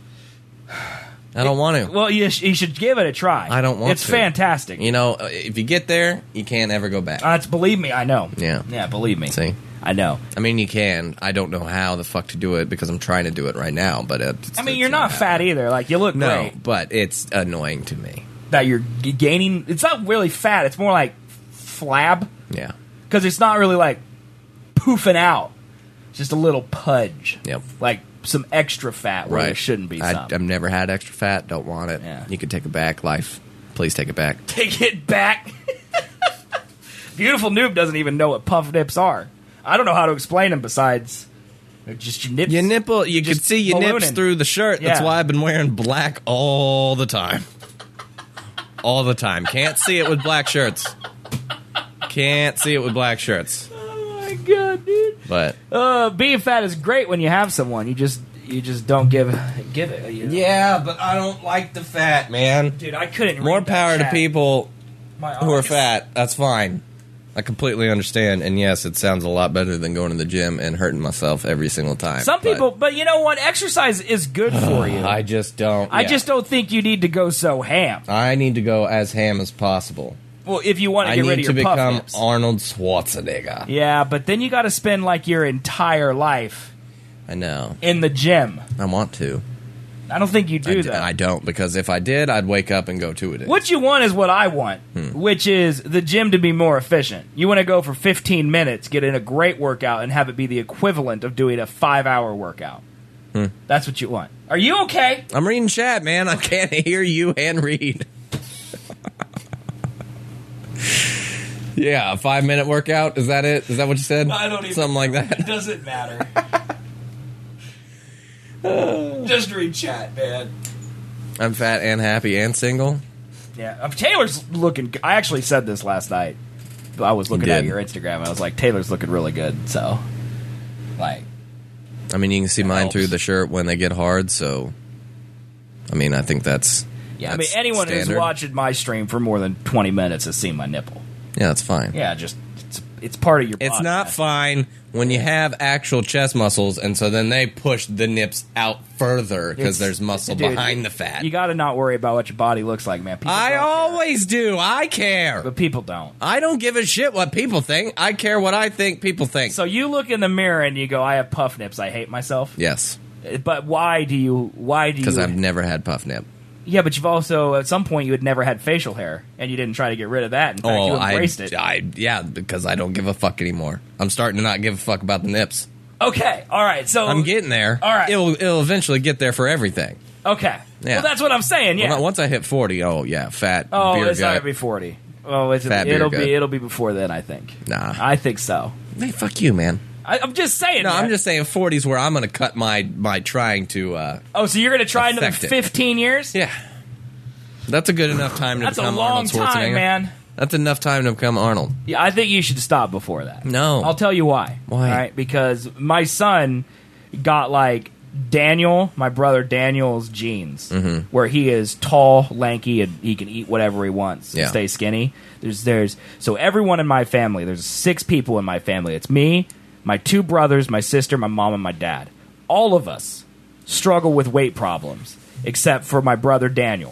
I don't want to. Well, you should give it a try. I don't want It's to. fantastic. You know, if you get there, you can't ever go back. Believe me, I know. Yeah. Yeah, believe me. See? I know. I mean, you can. I don't know how the fuck to do it because I'm trying to do it right now. But You're not fat either. Like, you look No, great. but it's annoying to me. That you're gaining. It's not really fat. It's more like flab. Yeah. Because it's not really like poofing out. It's just a little pudge. Yep. Like some extra fat where there shouldn't be some. I've never had extra fat. Don't want it. Yeah. You can take it back, life. Please take it back. Take it back. Beautiful Noob doesn't even know what puff nips are. I don't know how to explain them besides just your nips. Your nipple, you can Just see your nips ballooning. through the shirt. That's Yeah. why I've been wearing black all the time. All the time. Can't see it with black shirts. Can't see it with black shirts. Oh my god, dude. But Being fat is great when you have someone. You just don't give it. You know? yeah, but I don't like the fat, man. Dude, I couldn't. More read that power to chat. people My who are eyes. fat. That's fine. I completely understand. And yes, it sounds a lot better than going to the gym and hurting myself every single time. Some people, but you know what? Exercise is good for you. I just don't. I yeah. just don't think you need to go so ham. I need to go as ham as possible. Well, if you want to I get rid need of to your puff become nips. Arnold Schwarzenegger. Yeah, but then you got to spend like your entire life I know. in the gym. I want to. I don't think you do that. I don't, because if I did, I'd wake up and go to it. What you want is what I want, which is the gym to be more efficient. You want to go for 15 minutes, get in a great workout, and have it be the equivalent of doing a 5-hour workout. That's what you want. Are you okay? I'm reading chat, man. I can't hear you and read. Yeah, a 5-minute workout. Is that it? Is that what you said? I don't even Something like It that. doesn't matter. Just read chat, man. I'm fat and happy and single. Yeah, Taylor's looking. I actually said this last night. I was looking You at did. your Instagram. And I was like, Taylor's looking really good. So, like, I mean, you can see mine helps. through the shirt when they get hard. So, I mean, I think that's yeah. I mean, that's anyone who's standard. watched my stream for more than 20 minutes has seen my nipple. Yeah, that's fine. Yeah, just it's part of your. It's body, not man. fine when you have actual chest muscles, and so then they push the nips out further because It's- there's muscle dude, behind the fat. You got to not worry about what your body looks like, man. People I don't care. always do. I care. But people don't. I don't give a shit what people think. I care what I think people think. So you look in the mirror and you go, "I have puff nips. I hate myself." Yes, But why do you? because I've never had puff nip. Yeah, but you've also at some point you had never had facial hair, and you didn't try to get rid of that. In fact, you embraced it. Yeah, because I don't give a fuck anymore. I'm starting to not give a fuck about the nips. Okay, all right. So I'm getting there. All right. It'll eventually get there for everything. okay. Yeah. Well, that's what I'm saying. Yeah. Well, once I hit 40, oh yeah, fat oh, beer it's not gut. gonna be 40. Oh, Fat beer it'll gut. be before then. I think. Nah. I think so. Hey, fuck you, man. I'm just saying. No, man. I'm just saying 40's where I'm going to cut my trying to. Oh, so you're gonna try another affect it. 15 years? Yeah, that's a good enough time to That's a become long Arnold Schwarzenegger. time, man. That's enough time to become Arnold. Yeah, I think you should stop before that. No. I'll tell you why. Why? All right, because my son got like Daniel, my brother Daniel's genes, where he is tall, lanky, and he can eat whatever he wants Yeah. and stay skinny. There's so everyone in my family. There's 6 people in my family. It's me, my 2 brothers, my sister, my mom, and my dad. All of us struggle with weight problems, except for my brother Daniel,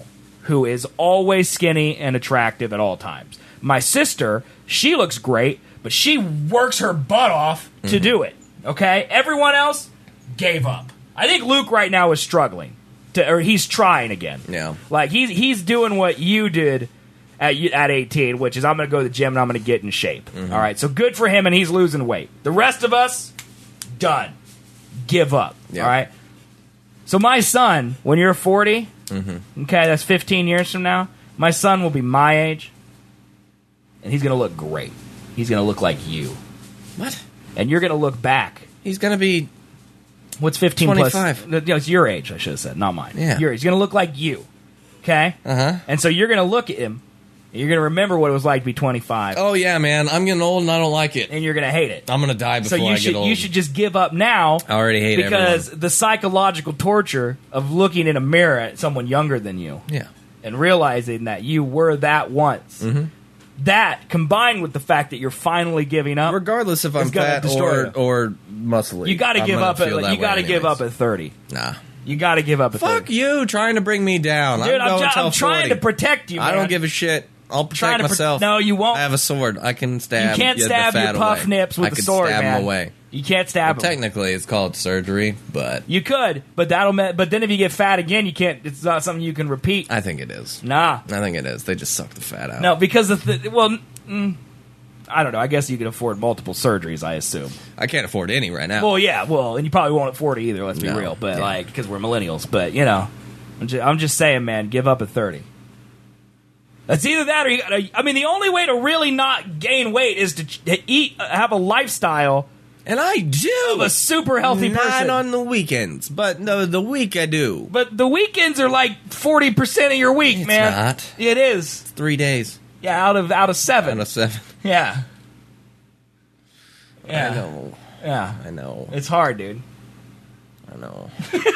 who is always skinny and attractive at all times. My sister, she looks great, but she works her butt off to do it. Okay? Everyone else gave up. I think Luke right now is struggling. Or he's trying again. Yeah. Like, he's doing what you did at 18, which is I'm going to go to the gym and I'm going to get in shape. All right? So good for him, and he's losing weight. The rest of us, done. Give up. Yeah. All right? So my son, when you're 40, okay, that's 15 years from now, my son will be my age, and he's going to look great. He's going to look like you. What? And you're going to look back. He's going to be... What's 15 25. plus? No, it's your age, I should have said, not mine. Yeah. Your age. He's going to look like you. Okay? Uh-huh. And so you're going to look at him, and you're going to remember what it was like to be 25. Oh, yeah, man. I'm getting old and I don't like it. And you're going to hate it. I'm going to die before I get old. You should just give up now. I already hate because everyone. the psychological torture of looking in a mirror at someone younger than you Yeah. and realizing that you were that once. That, combined with the fact that you're finally giving up, Regardless if I'm it's gonna fat destroy you. or muscly. You got to I'm give gonna up. feel that You got to way give up anyways. at 30. Nah. You got to give up at 30. Fuck you trying to bring me down. Dude, I'm going till I'm trying 40. to protect you. I man. don't give a shit. I'll Trying protect to myself. no, you won't. I have a sword. I can stab. You can't the stab fat your puff away. nips with I a can sword, stab man. them away. You can't stab them. Technically, it's called surgery, but You could, but but then if you get fat again, you can't. It's not something you can repeat. I think it is. Nah, I think it is. They just suck the fat out. no, because I don't know. I guess you can afford multiple surgeries. I assume. I can't afford any right now. Well, yeah, and you probably won't afford it either. Let's be No, real, but yeah. because we're millennials. But I'm just saying, man, give up at 30. It's either that or you gotta, I mean, the only way to really not gain weight is to eat, have a lifestyle and I do. of a super healthy Not person. on the weekends, but the week I do. But the weekends are like 40% of your week, It's man. not. It is. 3 days Yeah, out of 7. out of 7. Yeah. Yeah. I know. Yeah. I know. It's hard, dude. I know.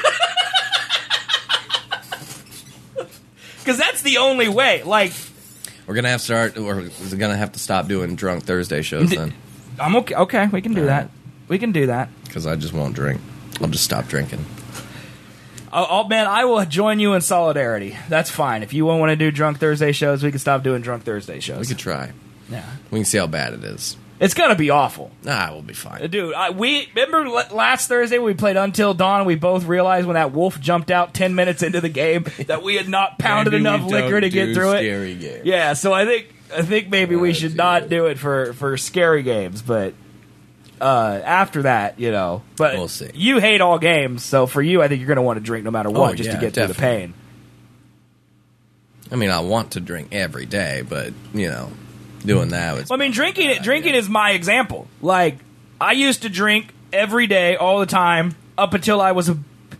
Because that's the only way. Like, We're gonna have to start. We're gonna have to stop doing drunk Thursday shows then, I'm okay. Okay, we can do that. We can do that. because I just won't drink. I'll just stop drinking. Oh, man, I will join you in solidarity. That's fine. If you want to do drunk Thursday shows, we can stop doing drunk Thursday shows. We could try. Yeah. We can see how bad it is. It's going to be awful. Nah, we'll be fine. Dude, we remember last Thursday we played Until Dawn, and we both realized when that wolf jumped out 10 minutes into the game that we had not pounded Maybe we enough liquor don't to get do through it. scary games. Yeah, so I think maybe we should not do it for scary games, but after that, but We'll see. You hate all games, so for you, I think you're going to want to drink no matter what, just to yeah, get through the definitely. pain. I mean, I want to drink every day, but doing that. Well, I mean, drinking is my example. Like, I used to drink every day, all the time, up until I was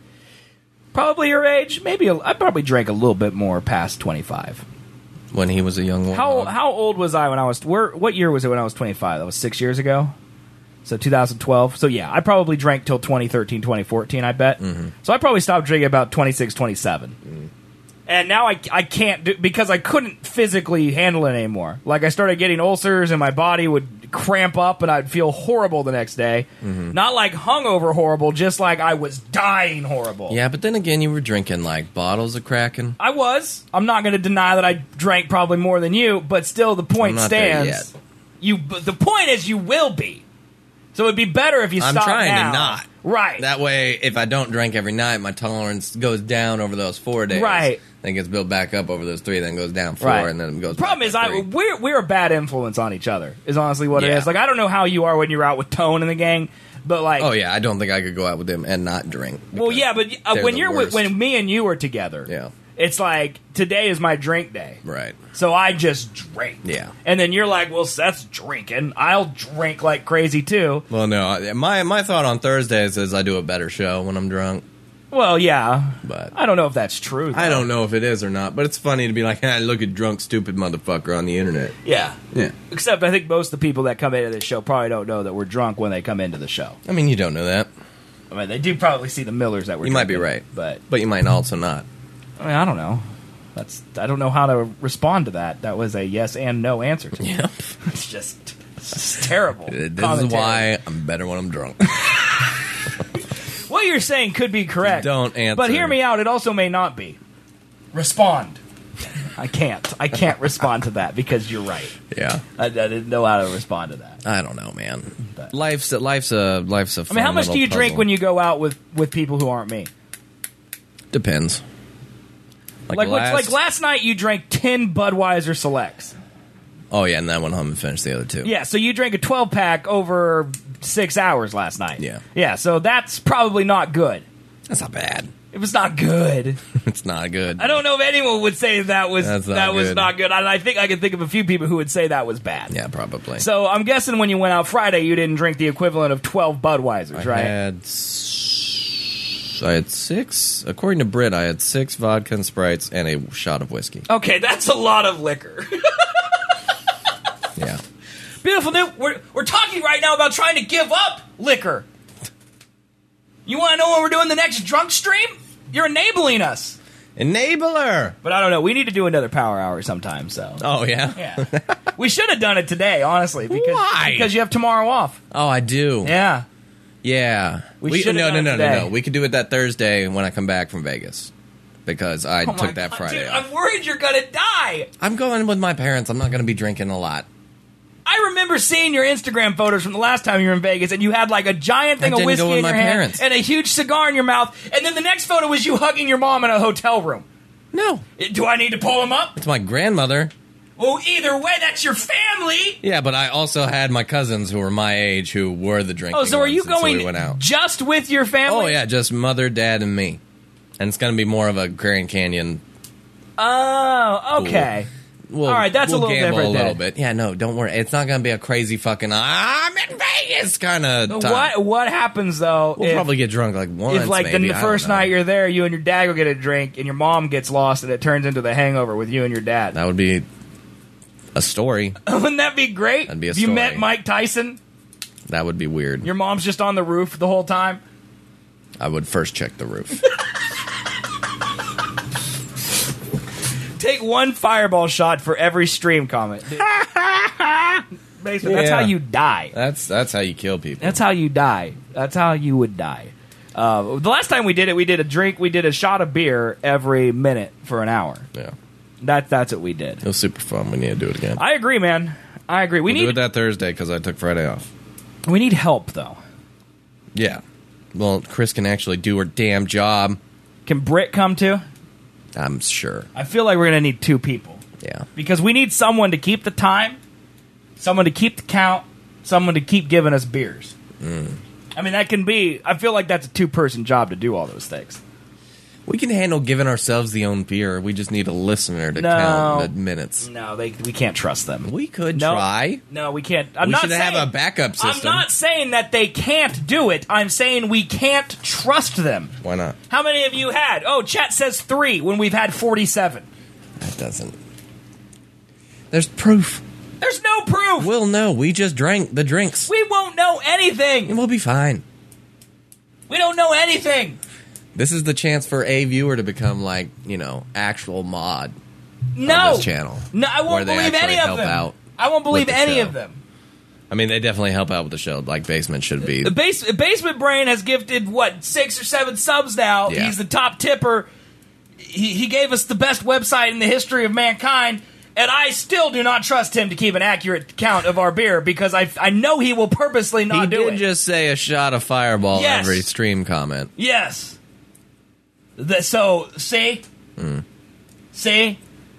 probably your age. Maybe I probably drank a little bit more past 25. When he was a young one. How old was I when I was? What year was it when I was 25? That was 6 years ago. So 2012. So yeah, I probably drank till 2013, 2014. I bet. So I probably stopped drinking about 26, 27. And now I can't do, because I couldn't physically handle it anymore. Like, I started getting ulcers and my body would cramp up and I'd feel horrible the next day. Not like hungover horrible, just like I was dying horrible. Yeah, but then again, you were drinking like bottles of Kraken. I was. I'm not going to deny that I drank probably more than you, but still the point I'm not there stands. The point is you will be. So it'd be better if you I'm stopped trying now. to not. Right. That way, if I don't drink every night, my tolerance goes down over those 4 days. Right. Then gets built back up over those 3, then goes down 4, Right. and then it goes Problem back is, to 3. we're a bad influence on each other. Is honestly what it Yeah. is. Like, I don't know how you are when you're out with Tone and the gang, but like, Oh, yeah, I don't think I could go out with them and not drink. well, because yeah, but they're when the you're worst. when me and you are together, Yeah. it's like today is my drink day, Right. so I just drink. Yeah. and then you're like, well, Seth's drinking. I'll drink like crazy too. Well, no, my thought on Thursdays is I do a better show when I'm drunk. Well, yeah, But I don't know if that's true. I though. don't know if it is or not, but it's funny to be like, look at drunk, stupid motherfucker on the internet. Yeah. Yeah. Except I think most of the people that come into this show probably don't know that we're drunk when they come into the show. I mean, you don't know that. I mean, they do probably see the Millers that we're You might be drinking, right. but But you might also not. I mean, I don't know. I don't know how to respond to that. That was a yes and no answer to me. Yeah. It's just terrible. This is commentary. why I'm better when I'm drunk. What you're saying could be correct. Don't answer. But hear me out. It also may not be. Respond. I can't respond to that because you're right. Yeah. I didn't know how to respond to that. I don't know, man. But- Life's a fun I mean, how much do you drink when you go out with people who aren't me? Depends. Like last night, you drank 10 Budweiser Selects. Oh yeah, and then went home and finished the other 2. Yeah, so you drank a 12-pack over 6 hours last night. Yeah. Yeah, so that's probably not good. That's not bad. It was not good. It's not good. I don't know if anyone would say that was That's was not good. not good. I think I can think of a few people who would say that was bad. Yeah, probably. So I'm guessing when you went out Friday, you didn't drink the equivalent of 12 Budweisers, right? I had 6. According to Britt, I had 6 vodka and Sprites and a shot of whiskey. Okay, that's a lot of liquor. Yeah. Beautiful Newt, we're talking right now about trying to give up liquor. You want to know when we're doing the next drunk stream? You're enabling us. Enabler! But I don't know. We need to do another power hour sometime, so. Oh, yeah? Yeah. We should have done it today, honestly. Why? Because you have tomorrow off. Oh, I do. Yeah. Yeah. We should've done it today. No. We could do it that Thursday when I come back from Vegas. Because I Oh my took that God, Friday dude, off. I'm worried you're going to die. I'm going with my parents. I'm not going to be drinking a lot. I remember seeing your Instagram photos from the last time you were in Vegas, and you had like a giant thing I of didn't whiskey go with in my your hand parents. and a huge cigar in your mouth, and then the next photo was you hugging your mom in a hotel room. No. Do I need to pull him up? It's my grandmother. Well, either way, that's your family. Yeah, but I also had my cousins who were my age who were the drinking Oh, so are you ones, and so we going went out. just with your family? Oh, yeah, just mother, dad, and me. And it's going to be more of a Grand Canyon. Oh, okay. We'll, All right, that's a we'll little gamble different a little then. bit. Yeah, no, don't worry. It's not going to be a crazy fucking I'm in Vegas kind of time. What happens though? We'll probably get drunk like once. if like maybe. then the I first don't know. night you're there, you and your dad go get a drink, and your mom gets lost, and it turns into The Hangover with you and your dad. That would be a story. Wouldn't that be great? That'd be a If you story. met Mike Tyson, That would be weird. your mom's just on the roof the whole time. I would first check the roof. Take one fireball shot for every stream comment. Basically, that's Yeah. how you die. That's how you kill people. That's how you die. That's how you would die. The last time we did it, we did a shot of beer every minute for an hour. Yeah. That's what we did. It was super fun. We need to do it again. I agree, man. I agree. We We'll do it need that Thursday because I took Friday off. help though. Yeah. Well, Chris can actually do her damn job. Can Britt come too? I'm sure. I feel like we're gonna need 2 people Yeah. because we need someone to keep the time, someone to keep the count, someone to keep giving us beers. I mean, that can be. I feel like that's a 2-person job to do all those things. We can handle giving ourselves the own beer. We just need a listener to No. count the minutes. No, we can't trust them. We could No. try. No, we can't. I'm We not should saying, have a backup system. I'm not saying that they can't do it. I'm saying we can't trust them. Why not? How many of you had? Oh, chat says 3 when we've had 47. That doesn't. There's proof. There's no proof. We'll know. We just drank the drinks. We won't know anything. And we'll be fine. We don't know anything. This is the chance for a viewer to become like, actual mod No. on this channel. No, I where won't they believe actually any of help them. out I won't believe with the any show. of them. I mean, they definitely help out with the show. Like Basement should be. The Basement Brain has gifted, 6 or 7 subs now. Yeah. He's the top tipper. He gave us the best website in the history of mankind, and I still do not trust him to keep an accurate count of our beer because I know he will purposely He not do did it. just say a shot of Fireball Yes. every stream comment. Yes. See? See?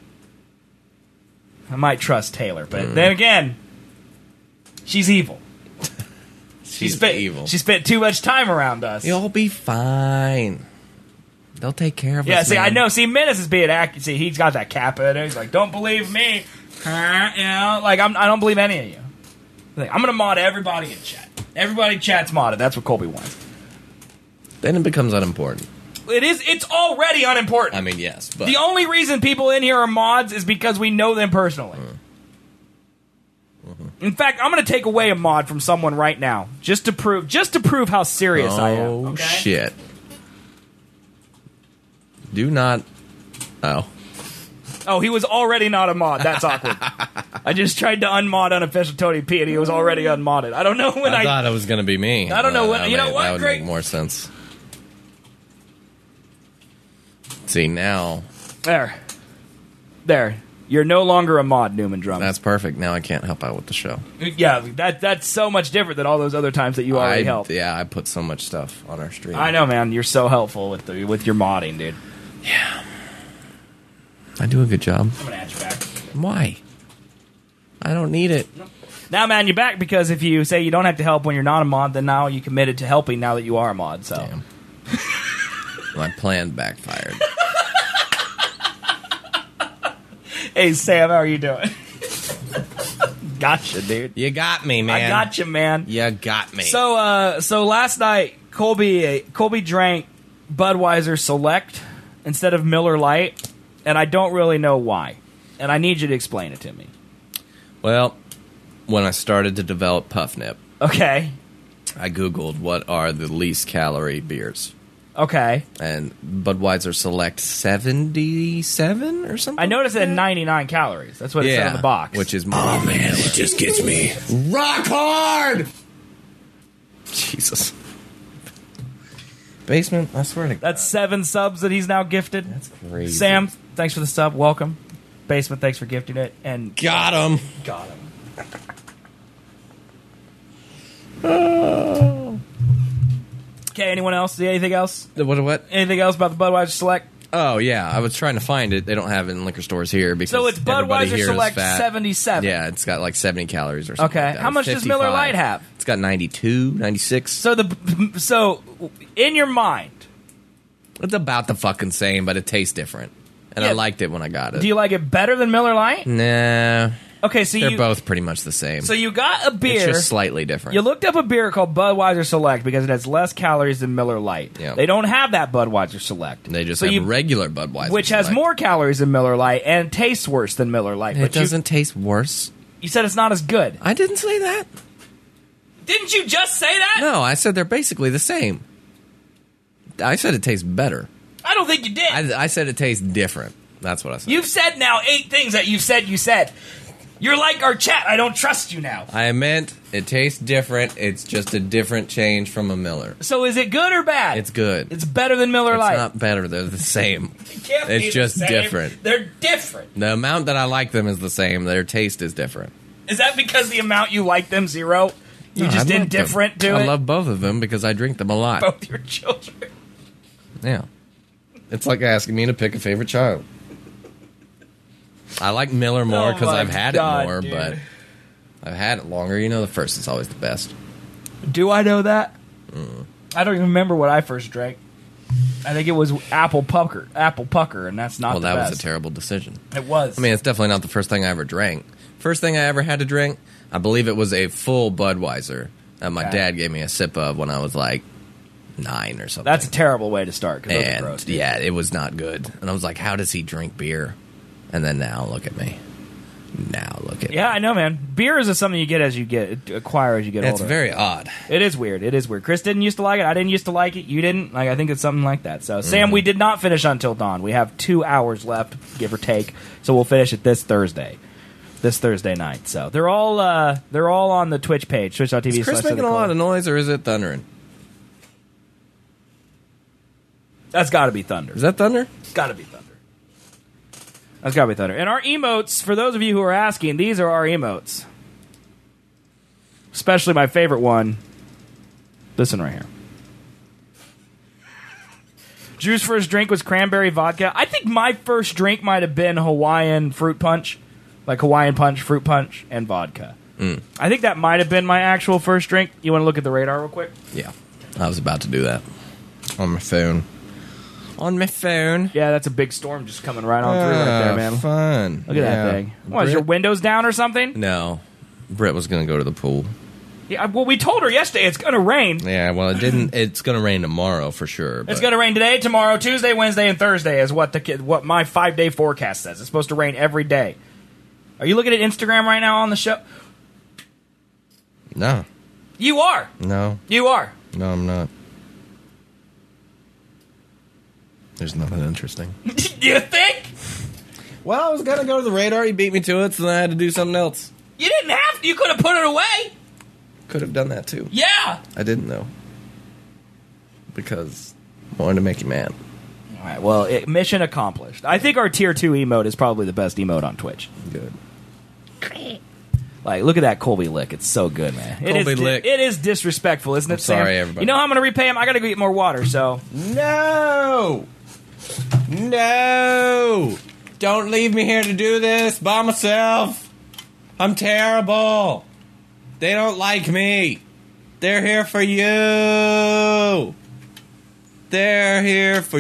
I might trust Taylor, but then again, she's evil. She's evil. She spent too much time around us. You'll be fine. They'll take care of us. Yeah, see, man. I know. See, Menace is being accurate. See, he's got that kappa in it. He's like, don't believe me. I don't believe any of you. Like, I'm going to mod everybody in chat. Everybody in chat's modded. That's what Colby wants. Then it becomes unimportant. It's already unimportant. I mean, yes, but The only reason people in here are mods is because we know them personally. In fact, I'm going to take away a mod from someone right now, just to prove how serious I am. oh Okay? shit! Do not. Oh, Oh, he was already not a mod. That's awkward. I just tried to unmod unofficial Tony P, and he was already unmodded. I don't know when I thought it was going to be me. I don't know when- That you know what, That would Greg? make more sense. See now. There. There. You're no longer a mod, Newman Drum. That's perfect. Now I can't help out with the show. Yeah, that's so much different than all those other times that you already helped. Yeah, I put so much stuff on our stream. I know, man. You're so helpful with your modding, dude. Yeah. I do a good job. I'm gonna add you back. Why? I don't need it. Now, man, you're back because if you say you don't have to help when you're not a mod, then now you committed to helping now that you are a mod. So, damn. My plan backfired. Hey, Sam, how are you doing? Gotcha, dude. You got me, man. I gotcha, man. You got me. So last night, Colby drank Budweiser Select instead of Miller Lite, and I don't really know why. And I need you to explain it to me. Well, when I started to develop Puff Nip, Okay. I Googled what are the least calorie beers. Okay. And Budweiser Select 77 or something? I noticed it had 99 calories. That's what it said on the box. Which is more Oh than man, Miller. it just gets me rock hard. Jesus. Basement, I swear to God. That's 7 subs that he's now gifted. That's crazy. Sam, thanks for the sub. Welcome. Basement, thanks for gifting it. And Got him. got him. Okay, anyone else? See anything else? What? Anything else about the Budweiser Select? Oh, yeah. I was trying to find it. They don't have it in liquor stores here because So it's everybody Budweiser here is Select fat. 77. Yeah, it's got like 70 calories or something. Okay. like that. How much does Miller 55. Lite have? It's got 92, 96. So in your mind, It's about the fucking same, but it tastes different. And Yeah. I liked it when I got it. do you like it better than Miller Lite? Nah. Okay, so They're both pretty much the same. So you got a beer. It's just slightly different. You looked up a beer called Budweiser Select because it has less calories than Miller Lite. Yeah. They don't have that Budweiser Select. They just So have you- regular Budweiser. which has Select. more calories than Miller Lite and tastes worse than Miller Lite. It But doesn't taste worse. You said it's not as good. I didn't say that. Didn't you just say that? No, I said they're basically the same. I said it tastes better. I don't think you did. I said it tastes different. That's what I said. You've said now 8 things that you said. You're like our chat. I don't trust you now. I meant it tastes different. It's just a different change from a Miller. So is it good or bad? It's good. It's better than Miller It's Lite. not better. They're the same. It can't be It's the just same. different. They're different. The amount that I like them is the same. Their taste is different. Is that because the amount you like them 0? You No, just I did love them. different to it? I love both of them because I drink them a lot. both your children. Yeah. It's like asking me to pick a favorite child. I like Miller more because Oh my I've had God, it more, dude. but I've had it longer. You know, the first is always the best. Do I know that? I don't even remember what I first drank. I think it was Apple Pucker, and that's not Well, the that best. was a terrible decision. It was. I mean, it's definitely not the first thing I ever drank. First thing I ever had to drink, I believe it was a full Budweiser that my Okay. dad gave me a sip of when I was like 9 or something. that's a terrible way to start. 'Cause those are And gross. yeah, it was not good. And I was like, how does he drink beer? And then now look at me. Now look at me. Yeah, I know, man. Beer is something you get as you acquire as you get It's older. very odd. It is weird. It is weird. Chris didn't used to like it. I didn't used to like it. You didn't. Like, I think it's something like that. So, Sam, we did not finish Until Dawn. We have 2 hours left, give or take. So we'll finish it this Thursday night. So they're all on the Twitch page, twitch.tv. Is Chris making a lot of noise, or is it thundering? That's got to be thunder. Is that thunder? It's got to be thunder. That's got to be thunder. And our emotes, for those of you who are asking, these are our emotes. Especially my favorite one. This one right here. Drew's first drink was cranberry vodka. I think my first drink might have been Hawaiian fruit punch. Like Hawaiian punch, fruit punch, and vodka. I think that might have been my actual first drink. You want to look at the radar real quick? Yeah. I was about to do that. On my phone. On my phone. Yeah, that's a big storm just coming right on through right there, man. Fun. Look at that thing. What, is your windows down or something? No. Britt was going to go to the pool. Yeah, well, we told her yesterday it's going to rain. Yeah, well, it didn't. It's going to rain tomorrow for sure. It's going to rain today, tomorrow, Tuesday, Wednesday, and Thursday is what my 5-day forecast says. It's supposed to rain every day. Are you looking at Instagram right now on the show? No. You are. No. You are. No, I'm not. There's nothing interesting. Do you think? Well, I was going to go to the radar. He beat me to it, so then I had to do something else. You didn't have to. You could have put it away. Could have done that too. Yeah. I didn't though. Because I wanted to make you mad. All right, well, mission accomplished. I think our tier 2 emote is probably the best emote on Twitch. Good. Like, look at that Colby lick. It's so good, man. Colby lick. It is disrespectful, isn't it, Sam? Sorry, everybody. You know how I'm going to repay him? I got to go get more water, so... No! No! Don't leave me here to do this by myself. I'm terrible. They don't like me. They're here for you. They're here for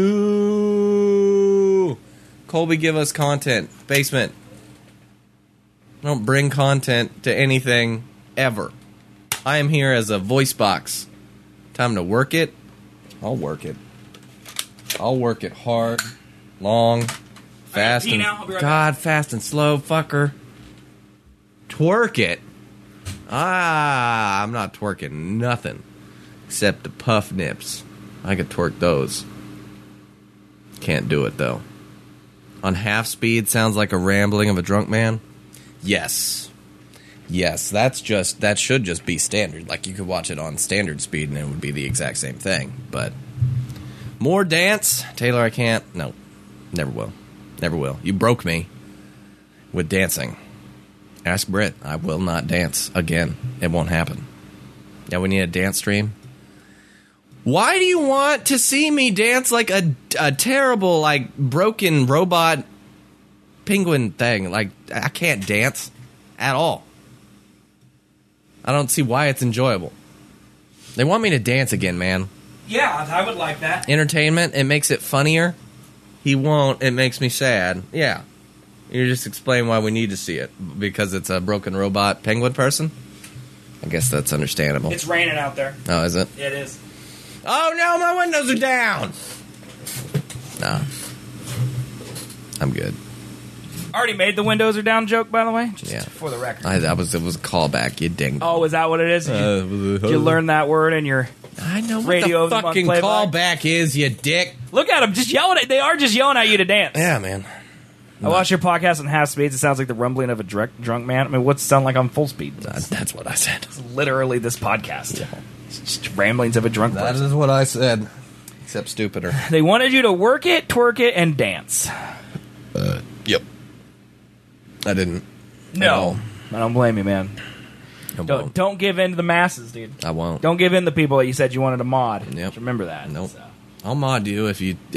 you. Colby, give us content. Basement. Don't bring content to anything ever. I am here as a voice box. Time to work it. I'll work it. I'll work it hard, long, fast, and God, fast and slow, fucker. Twerk it. I'm not twerking nothing except the puff nips. I could twerk those. Can't do it though. On half speed sounds like a rambling of a drunk man. Yes. Yes, that should just be standard. Like, you could watch it on standard speed and it would be the exact same thing. But more dance? Taylor, I can't. No. Never will. Never will. You broke me with dancing. Ask Britt. I will not dance again. It won't happen. Yeah, we need a dance stream. Why do you want to see me dance like a terrible, like, broken robot penguin thing? Like, I can't dance at all. I don't see why it's enjoyable. They want me to dance again, man. Yeah, I would like that. Entertainment, it makes it funnier. He won't, it makes me sad. Yeah. You just explain why we need to see it. Because it's a broken robot penguin person? I guess that's understandable. It's raining out there. Oh, is it? It is. Oh no, my windows are down! Nah. I'm good. Already made the windows are down joke, by the way? Just Yeah. for the record. It was a callback, you ding. Oh, is that what it is? Did you learn that word in your... I know what Radio of the the month fucking playback? callback is, you dick. Look at them, just yelling at... They are just yelling at you to dance. Yeah, man. I watch your podcast on half speeds. It sounds like the rumbling of a drunk man. I mean, what's it sound like on full speed? That's what I said. It's literally this podcast. Yeah. It's just ramblings of a drunk That person. is what I said. Except stupider. They wanted you to work it, twerk it, and dance. Yep. I didn't. No. I don't blame you, man. I won't. Don't give in to the masses, dude. I won't. Don't give in to the people that you said you wanted to mod. Yep. Just remember that. Nope. So. I'll mod you if you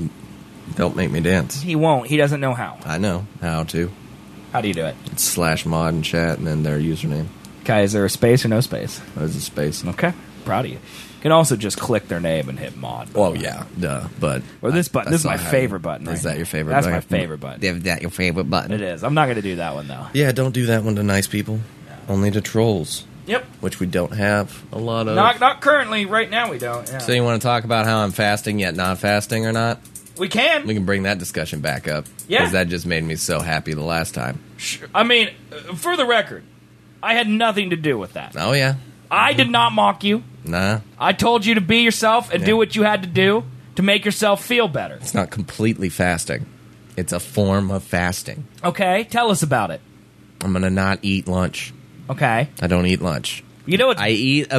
don't make me dance. He won't. He doesn't know how. I know how to. How do you do it? It's /mod in chat and then their username. Okay, is there a space or no space? There's a space. Okay. Proud of you. You can also just click their name and hit mod. Oh, yeah. Duh. But. Or this button. This is my favorite button. Is right that now. your favorite That's button? my favorite button. Is that your favorite button? It is. I'm not going to do that one, though. Yeah, don't do that one to nice people. Only to trolls. Yep. Which we don't have a lot of. Not currently. Right now we don't. Yeah. So you want to talk about how I'm fasting yet not fasting or not? We can. We can bring that discussion back up. Yeah. Because that just made me so happy the last time. I mean, for the record, I had nothing to do with that. Oh, yeah. I did not mock you. Nah. I told you to be yourself and do what you had to do to make yourself feel better. It's not completely fasting. It's a form of fasting. Okay, tell us about it. I'm going to not eat lunch. Okay. I don't eat lunch. You know what? I eat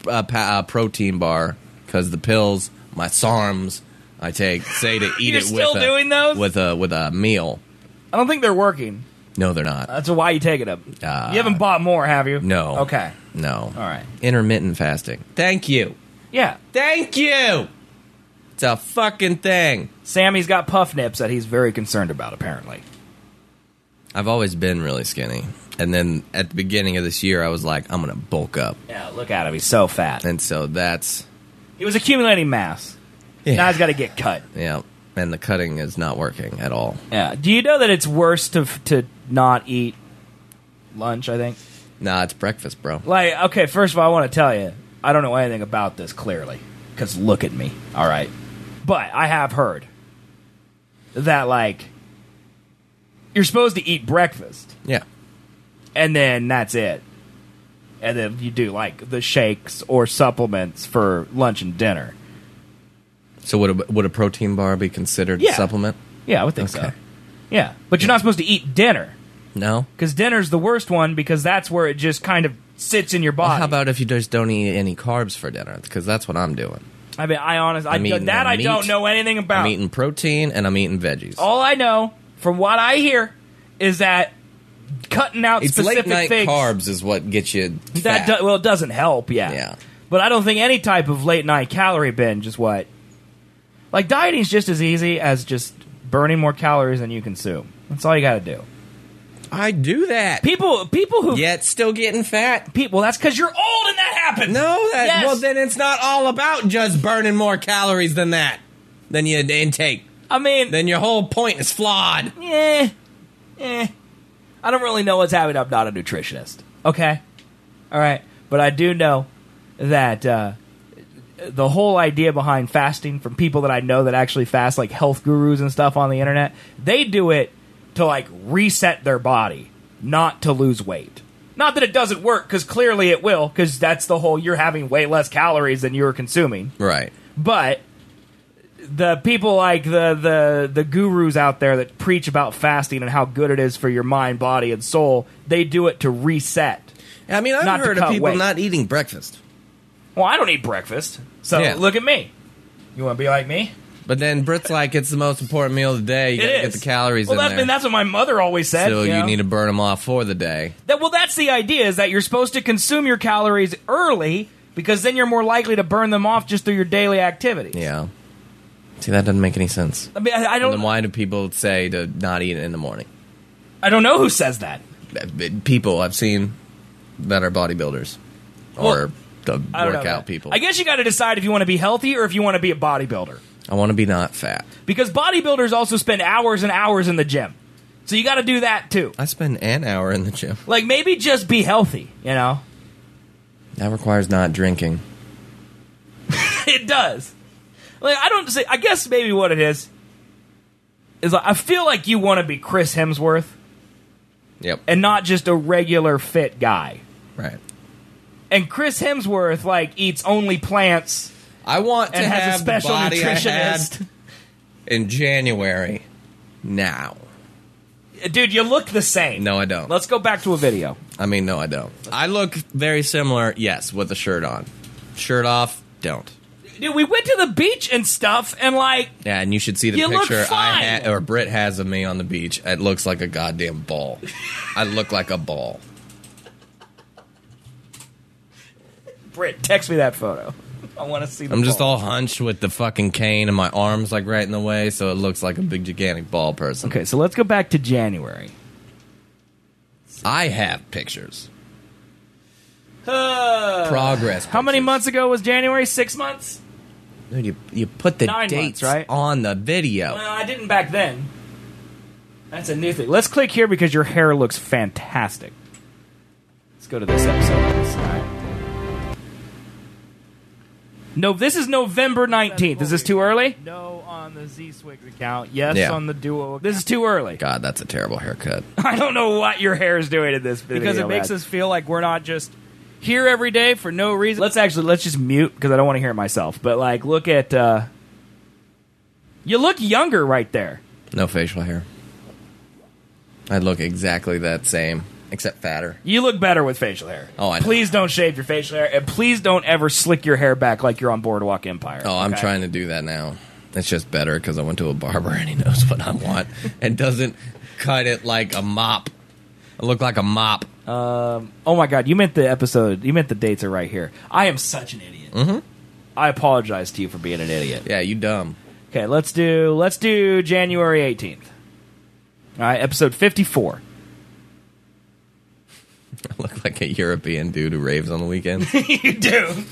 a protein bar because the pills, my SARMs, I take say to eat You're it still doing those? with a meal. I don't think they're working. No, they're not. That's why you take it up. You haven't bought more, have you? No. Okay. No. All right. Intermittent fasting. Thank you. Yeah. Thank you. It's a fucking thing. Sammy's got puff nips that he's very concerned about, apparently. I've always been really skinny. And then at the beginning of this year, I was like, I'm going to bulk up. Yeah, look at him. He's so fat. And so that's... He was accumulating mass. Yeah. Now he's got to get cut. Yeah. And the cutting is not working at all. Yeah. Do you know that it's worse to not eat lunch, I think? Nah, it's breakfast, bro. Like, okay, first of all, I want to tell you, I don't know anything about this clearly. Because look at me, all right? But I have heard that, like, you're supposed to eat breakfast. Yeah. And then that's it. And then you do, like, the shakes or supplements for lunch and dinner. So would a protein bar be considered a supplement? Yeah, I would think Okay. so. Yeah. But you're not supposed to eat dinner. No? Because dinner's the worst one because that's where it just kind of sits in your body. Well, how about if you just don't eat any carbs for dinner? Because that's what I'm doing. I mean, I honestly, I'm eating the I meat. don't know anything about. I'm eating protein and I'm eating veggies. All I know, from what I hear, is that cutting out It's specific late night things. carbs is what gets you That fat. well, it doesn't help, Yeah. But I don't think any type of late night calorie binge is what. Like dieting's just as easy as just burning more calories than you consume. That's all you got to do. I do that. People who Yet still getting fat. well, that's because you're old and that happens. No, Yes. well then it's not all about just burning more calories than you intake. I mean, Then your whole point is flawed. I don't really know what's happening. I'm not a nutritionist. Okay, all right, but I do know that the whole idea behind fasting, from people that I know that actually fast, like health gurus and stuff on the internet, they do it to like reset their body, not to lose weight. Not that it doesn't work, because clearly it will, because that's the whole, you're having way less calories than you're consuming. Right. But the people like the gurus out there that preach about fasting and how good it is for your mind, body, and soul, they do it to reset. I mean, I've Not to heard of cut people weight. not eating breakfast. Well, I don't eat breakfast, so Yeah. look at me. You want to be like me? But then Britt's like, it's the most important meal of the day. You It gotta is. get the calories well, in there. that's what my mother always said. So you you know? need to burn them off for the day. Well, that's the idea, is that you're supposed to consume your calories early, because then you're more likely to burn them off just through your daily activities. Yeah. See, that doesn't make any sense. I mean, I And then don't. why do people say to not eat it in the morning? I don't know who says that. People I've seen that are bodybuilders or the I don't know workout that. people. I guess you got to decide if you want to be healthy or if you want to be a bodybuilder. I want to be not fat. Because bodybuilders also spend hours and hours in the gym. So you got to do that too. I spend an hour in the gym. Like, maybe just be healthy, you know? That requires not drinking. It does. Like, I guess maybe what it is like, I feel like you want to be Chris Hemsworth Yep. and not just a regular fit guy. Right. And Chris Hemsworth, like, eats only plants I want to and has have a special the body I had nutritionist. in January. Now. Dude, you look the same. No, I don't. Let's go back to a video. I mean, no, I don't. I look very similar, yes, with a shirt on. Shirt off, don't. Dude, we went to the beach and stuff, and like, Yeah, and you should see the You look picture fine. or Britt has of me on the beach. It looks like a goddamn ball. I look like a ball. Britt, text me that photo. I want to see the I'm just ball. all hunched with the fucking cane and my arms like right in the way, so it looks like a big gigantic ball person. Okay, so let's go back to January. I have pictures. Progress. How many pictures. months ago was January? 6 months? Dude, you put the 9 dates months, right? on the video. Well, I didn't back then. That's a new thing. Let's click here because your hair looks fantastic. Let's go to this episode. No, this is November 19th. Is this too early? No on the Z-Swigs account. Yes Yeah. on the Duo account. This is too early. God, that's a terrible haircut. I don't know what your hair is doing in this video. Because it makes us feel like we're not just here every day for no reason. Let's just mute because I don't want to hear it myself. But like, look at you look younger right there. No facial hair. I look exactly that same, except fatter. You look better with facial hair. Oh, I know. Please don't shave your facial hair, and please don't ever slick your hair back like you're on Boardwalk Empire. Oh, I'm okay? trying to do that now. It's just better because I went to a barber and he knows what I want and doesn't cut it like a mop. I look like a mop. Oh my God, you meant the episode. You meant the dates are right here. I am such an idiot. Mm-hmm. I apologize to you for being an idiot. Yeah, you dumb. Okay, let's do January 18th. All right, episode 54. I look like a European dude who raves on the weekends. You do.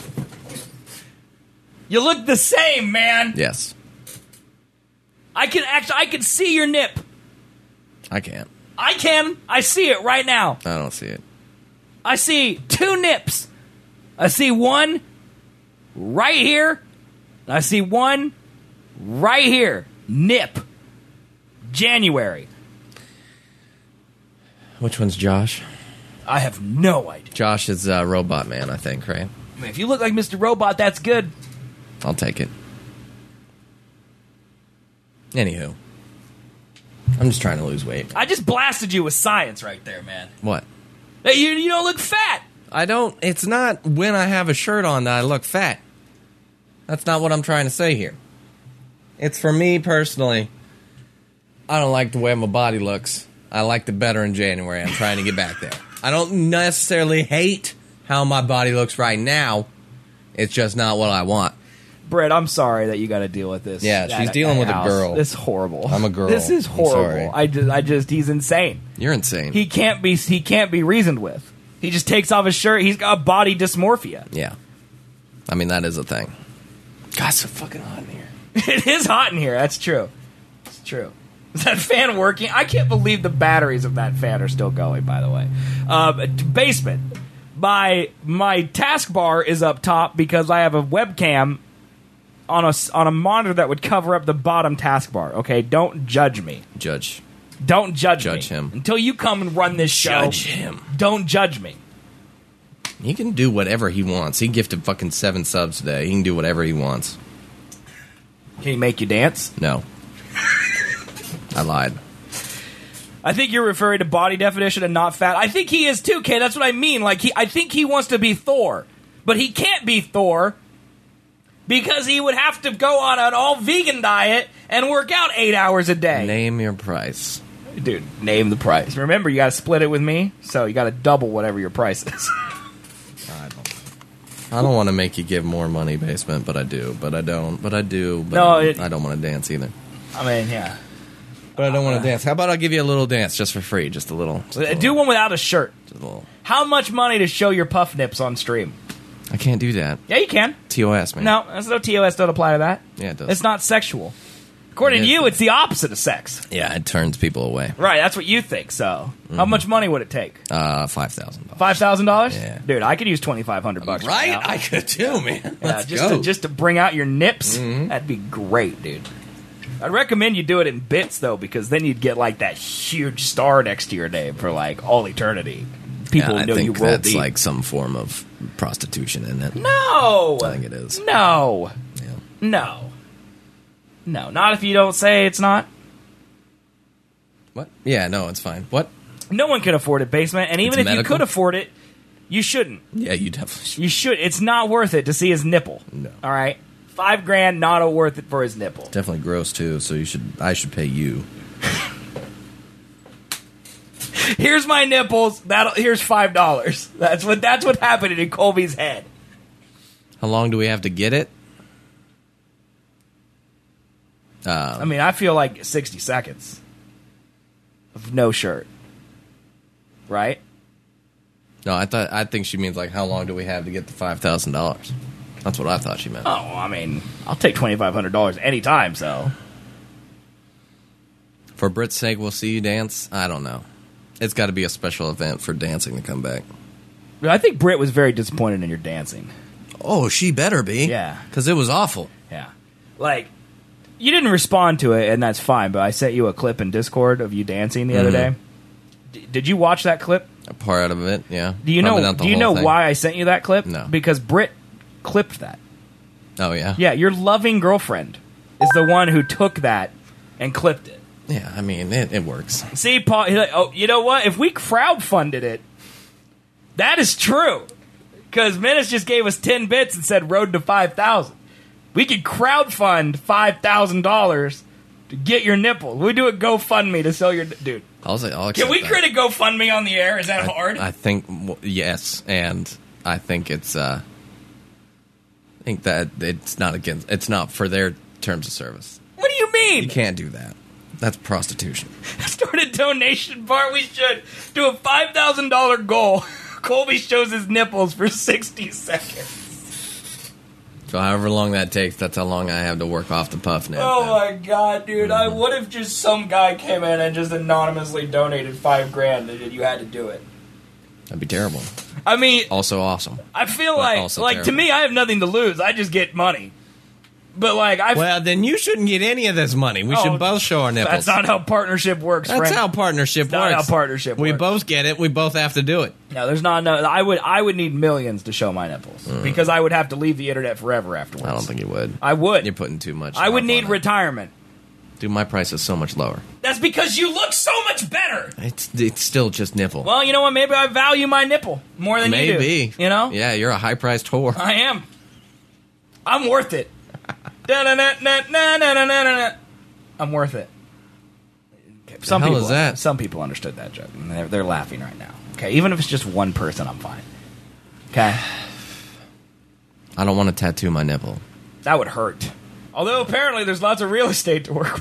You look the same, man. Yes, I can see your nip. I can't. I can. I see it right now. I don't see it. I see 2 nips. I see one right here. I see one right here. Nip. January. Which one's Josh? I have no idea. Josh is Robot Man, I think, right? I mean, if you look like Mr. Robot, that's good. I'll take it. Anywho. I'm just trying to lose weight. I just blasted you with science right there, man. What? Hey, you don't look fat. I don't. It's not when I have a shirt on that I look fat. That's not what I'm trying to say here. It's for me personally. I don't like the way my body looks. I liked it better in January. I'm trying to get back there. I don't necessarily hate how my body looks right now. It's just not what I want. Brett, I'm sorry that you got to deal with this. Yeah, she's dealing with a girl. This is horrible. I'm a girl. This is horrible. I'm sorry. I just, he's insane. You're insane. He can't be reasoned with. He just takes off his shirt. He's got body dysmorphia. Yeah. I mean, that is a thing. God, it's so fucking hot in here. It is hot in here. That's true. It's true. Is that fan working? I can't believe the batteries of that fan are still going, by the way. Basement. My taskbar is up top because I have a webcam on a monitor that would cover up the bottom taskbar. Okay, don't judge me. Don't judge me. Him. Until you come and run this show. Judge him. Don't judge me. He can do whatever he wants. He gifted fucking 7 subs today. He can do whatever he wants. Can he make you dance? No. I lied. I think you're referring to body definition and not fat. I think he is too, Kay. That's what I mean. Like I think he wants to be Thor, but he can't be Thor because he would have to go on an all-vegan diet and work out 8 hours a day. Name your price. Dude, name the price. Remember, you got to split it with me, so you got to double whatever your price is. I don't want to make you give more money, Basement, but I do. But I don't. But I do. But No, I don't want to dance either. I mean, yeah. But I don't want to dance. How about I'll give you a little dance just for free? Just a little. Do one without a shirt. Just a little. How much money to show your puff nips on stream? I can't do that. Yeah, you can. TOS, man. No, there's no TOS don't apply to that. Yeah, it does. It's not sexual. According to you, it's the opposite of sex. Yeah, it turns people away. Right, that's what you think, so. How much money would it take? $5,000. $5,000? Yeah. Dude, I could use $2,500 Right? now. I could too, man. Yeah, Let's go. just to bring out your nips, that'd be great, dude. I'd recommend you do it in bits, though, because then you'd get, like, that huge star next to your name for, like, all eternity. People I know you think rolled that's deep. like some form of prostitution, isn't it? No! I think it is. No. Yeah. No. No, not if you don't say it's not. What? Yeah, no, it's fine. What? No one can afford it, Basement, and even It's if you medical? could afford it, you shouldn't. Yeah, you definitely should. You should. It's not worth it to see his nipple. No. All right? $5,000, not worth it for his nipple. Definitely gross too, so I should pay you. Here's my nipples. Here's $5. That's what happened in Colby's head. How long do we have to get it? I mean, I feel like 60 seconds of no shirt. Right? No, I think she means like how long do we have to get the $5,000? That's what I thought she meant. Oh, I mean, I'll take $2,500 anytime, so. For Britt's sake, we'll see you dance. I don't know. It's got to be a special event for dancing to come back. I think Britt was very disappointed in your dancing. Oh, she better be. Yeah. Because it was awful. Yeah. Like, you didn't respond to it, and that's fine, but I sent you a clip in Discord of you dancing the other day. Did you watch that clip? A part of it, yeah. Do you Probably know? not the Do you whole know thing. why I sent you that clip? No. Because Britt clipped that. Oh, yeah? Yeah, your loving girlfriend is the one who took that and clipped it. Yeah, I mean, it works. See, Paul, he's like, oh, you know what? If we crowdfunded it, that is true. Because Menace just gave us 10 bits and said road to 5,000. We could crowdfund $5,000 to get your nipple. We do a GoFundMe to sell your... Dude. I'll accept Can we that. create a GoFundMe on the air? Is that hard? I think, yes, and I think it's, I think that it's not for their terms of service. What do you mean? You can't do that. That's prostitution. Start a donation bar. We should do a $5,000 goal. Colby shows his nipples for 60 seconds. So however long that takes, that's how long I have to work off the puff nip. Oh my god, dude! What if just some guy came in and just anonymously donated $5,000 and you had to do it? That'd be terrible. I mean, Also awesome. I feel But like also to terrible. me, I have nothing to lose. I just get money. But like, Well, then you shouldn't get any of this money. We should both show our nipples. That's not how partnership works. That's friend. how partnership Not works. how partnership We works. both get it. We both have to do it. No, there's not. No, I would need millions to show my nipples because I would have to leave the internet forever afterwards. I don't think you would. I would. You're putting too much. I would stuff need on it. retirement. Dude, my price is so much lower. That's because you look so much better. It's still just nipple. Well, you know what? Maybe I value my nipple more than you Maybe. do. You know? Yeah, you're a high-priced whore. I am. I'm worth it. I'm worth it. Okay, The hell is that? Some people understood that joke. And they're laughing right now. Okay, even if it's just one person, I'm fine. Okay, I don't want to tattoo my nipple. that would hurt. Although apparently there's lots of real estate to work with.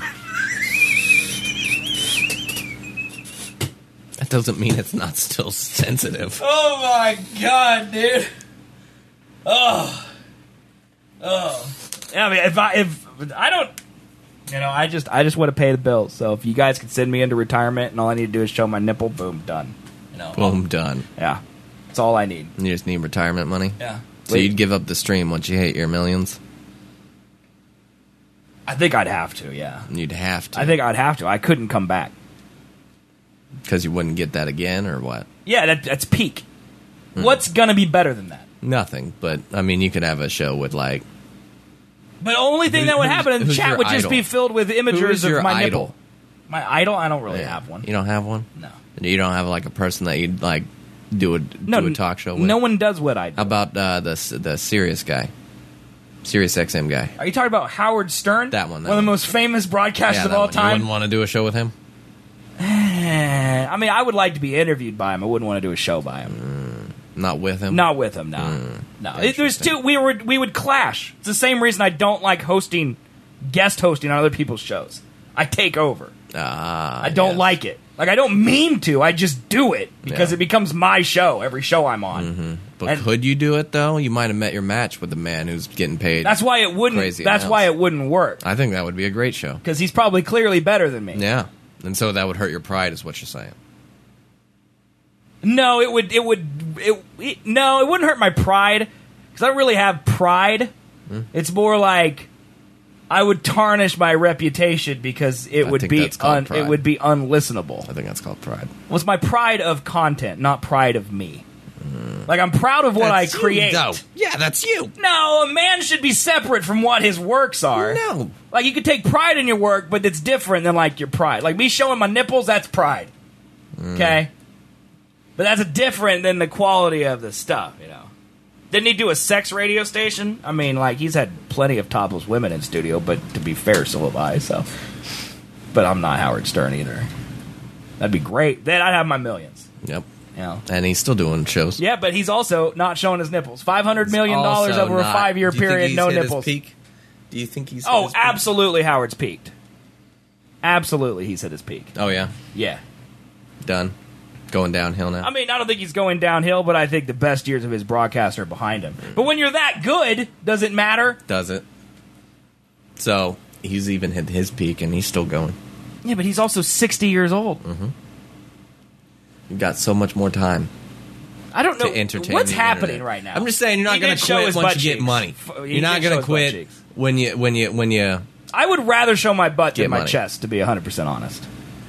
That doesn't mean it's not still sensitive. Oh my god, dude. Oh. Yeah, I mean, if I don't, I just want to pay the bills. So if you guys can send me into retirement and all I need to do is show my nipple, boom, done. Boom, done. Yeah, that's all I need. You just need retirement money? Yeah. So you'd give up the stream once you hit your millions? I think I'd have to. Yeah. You'd have to. I think I'd have to. I couldn't come back. Because you wouldn't get that again, or what? Yeah, that's peak. What's gonna be better than that? Nothing. But, I mean, you could have a show with, like... But the only thing that would happen in the who's chat your would just idol? be filled with Who images is of your my idol? nipple. My idol? I don't really have one. You don't have one? No. You don't have, like, a person that you'd, like, do a talk show with? No one does what I do. How about the Sirius guy? Sirius XM guy. Are you talking about Howard Stern? That one. One of the most famous broadcasters of that all one. You time? wouldn't want to do a show with him? I mean, I would like to be interviewed by him. I wouldn't want to do a show by him. Not with him? Not with him, no. No. There's Interesting. two. We would clash. It's the same reason I don't like guest hosting on other people's shows. I take over. I don't like it. Like, I don't mean to. I just do it because it becomes my show every show I'm on. Mm-hmm. But could you do it, though? You might have met your match with the man who's getting paid. That's why it wouldn't. Crazy That's amounts. why it wouldn't work. I think that would be a great show. Because he's probably clearly better than me. Yeah. And so that would hurt your pride, is what you're saying. No, it would. No, it wouldn't hurt my pride because I don't really have pride. It's more like I would tarnish my reputation because it would think be that's called pride. it would be unlistenable. I think that's called pride. Well, it's my pride of content, not pride of me. Like, I'm proud of what I create. Yeah, that's you. No, a man should be separate from what his works are. No. Like, you could take pride in your work, but it's different than, like, your pride. Like, me showing my nipples, that's pride. Okay? But that's different than the quality of the stuff, Didn't he do a sex radio station? I mean, like, he's had plenty of topless women in studio, but to be fair, so have I, so. But I'm not Howard Stern either. That'd be great. Then I'd have my millions. Yep. Yeah. And he's still doing shows. Yeah, but he's also not showing his nipples. $500 million over a 5-year period, no nipples. Do you think he's hit Oh, his peak? absolutely Howard's peaked. Absolutely he's hit his peak. Oh, yeah? Yeah. Done. Going downhill now? I mean, I don't think he's going downhill, but I think the best years of his broadcast are behind him. But when you're that good, does it matter? Does it? So, he's even hit his peak, and he's still going. Yeah, but he's also 60 years old. You've got so much more time I don't know. to entertain What's the happening internet. right now. I'm just saying, you're not He going did to show quit his once butt you get cheeks. money. He You're not did show going to his butt quit cheeks. when you. I would rather show my butt Get than my money. chest, to be 100% honest.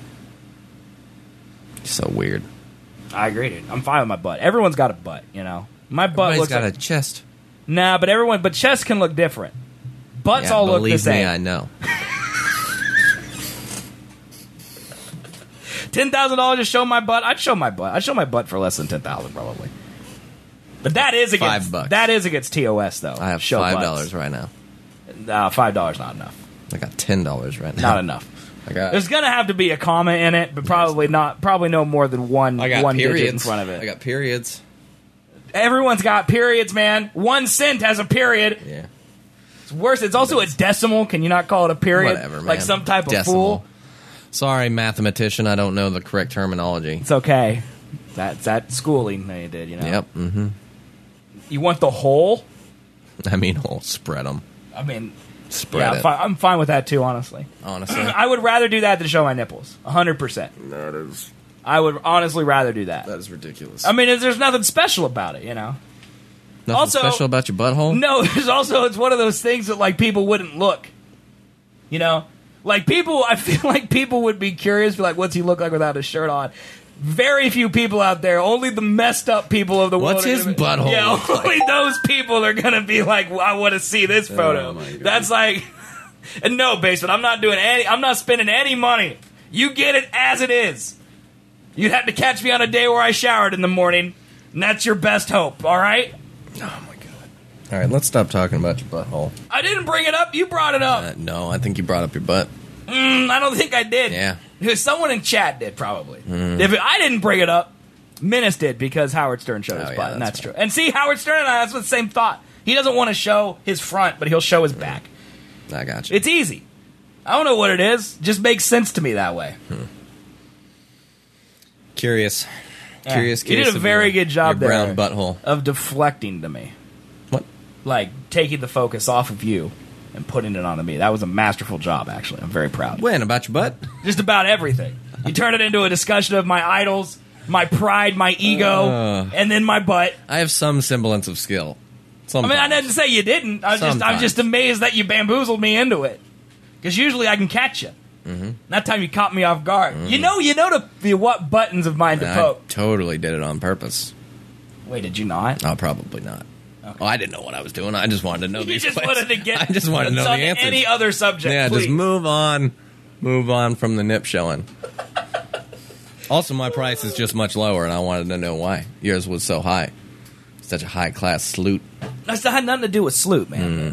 So weird. I agree, dude. I'm fine with my butt. Everyone's got a butt, My butt Everybody's looks got like... a chest. Nah, but chest can look different. Butts all look the believe same. me, I know. $10,000 to show my butt? I'd show my butt. I'd show my butt for less than $10,000 probably. But that is against $5. That is against TOS though. I have Show $5 butts. right now. $5 not enough. I got $10 right now. Not enough. I got. There's gonna have to be a comma in it, but probably not. Probably no more than one. I got one periods digit in front of it. I got periods. Everyone's got periods, man. 1 cent has a period. Yeah. It's worse. It's also a decimal. Can you not call it a period? Whatever, man. Like some type of Decimal. fool. Sorry, mathematician. I don't know the correct terminology. It's okay. That's that schooling they did. Yep. Mm-hmm. You want the whole? I mean, I'll spread them. I mean, Spread it. I'm fine with that too, honestly. Honestly. I would rather do that than show my nipples. 100%. That is I would honestly rather do that. ridiculous. I mean, there's nothing special about it, Nothing also- special about your butthole? No, there's also, it's one of those things that, like, people wouldn't look. Like, people, I feel like people would be curious, be like, what's he look like without his shirt on? Very few people out there, only the messed up people of the world. What's are his gonna be- butthole Yeah, look like? only those people are going to be like, well, I want to see this photo. my God. That's like, and no, Basement, I'm not spending any money. You get it as it is. You have to catch me on a day where I showered in the morning, and that's your best hope, all right? Oh, my God. All right, let's stop talking about your butthole. I didn't bring it up. You brought it up. No, I think you brought up your butt. I don't think I did. Yeah. Because someone in chat did, probably. If I didn't bring it up, Menace did, because Howard Stern showed his butt, and that's true. And see, Howard Stern and I, that's the same thought. He doesn't want to show his front, but he'll show his back. I got you. It's easy. I don't know what it is. Just makes sense to me that way. Curious. Yeah. Curious. You did a very good job there. Brown butthole. Of deflecting to me. What? Like, taking the focus off of you and putting it onto me. That was a masterful job, actually. I'm very proud. When? About your butt? Just about everything. You turned it into a discussion of my idols, my pride, my ego, and then my butt. I have some semblance of skill. Sometimes. I mean, I didn't say you didn't. I'm just amazed that you bamboozled me into it. Because usually I can catch you. That time you caught me off guard. You know the what buttons of mine to poke. I totally did it on purpose. Wait, did you not? Oh, probably not. Okay. Oh, I didn't know what I was doing. I just wanted to know You just wanted to get. I just wanted to know the answers. Any other subject? Yeah, please. just move on. Move on from the nip showing. Also, my price is just much lower, and I wanted to know why yours was so high. Such a high class sloot. That had nothing to do with sloot, man.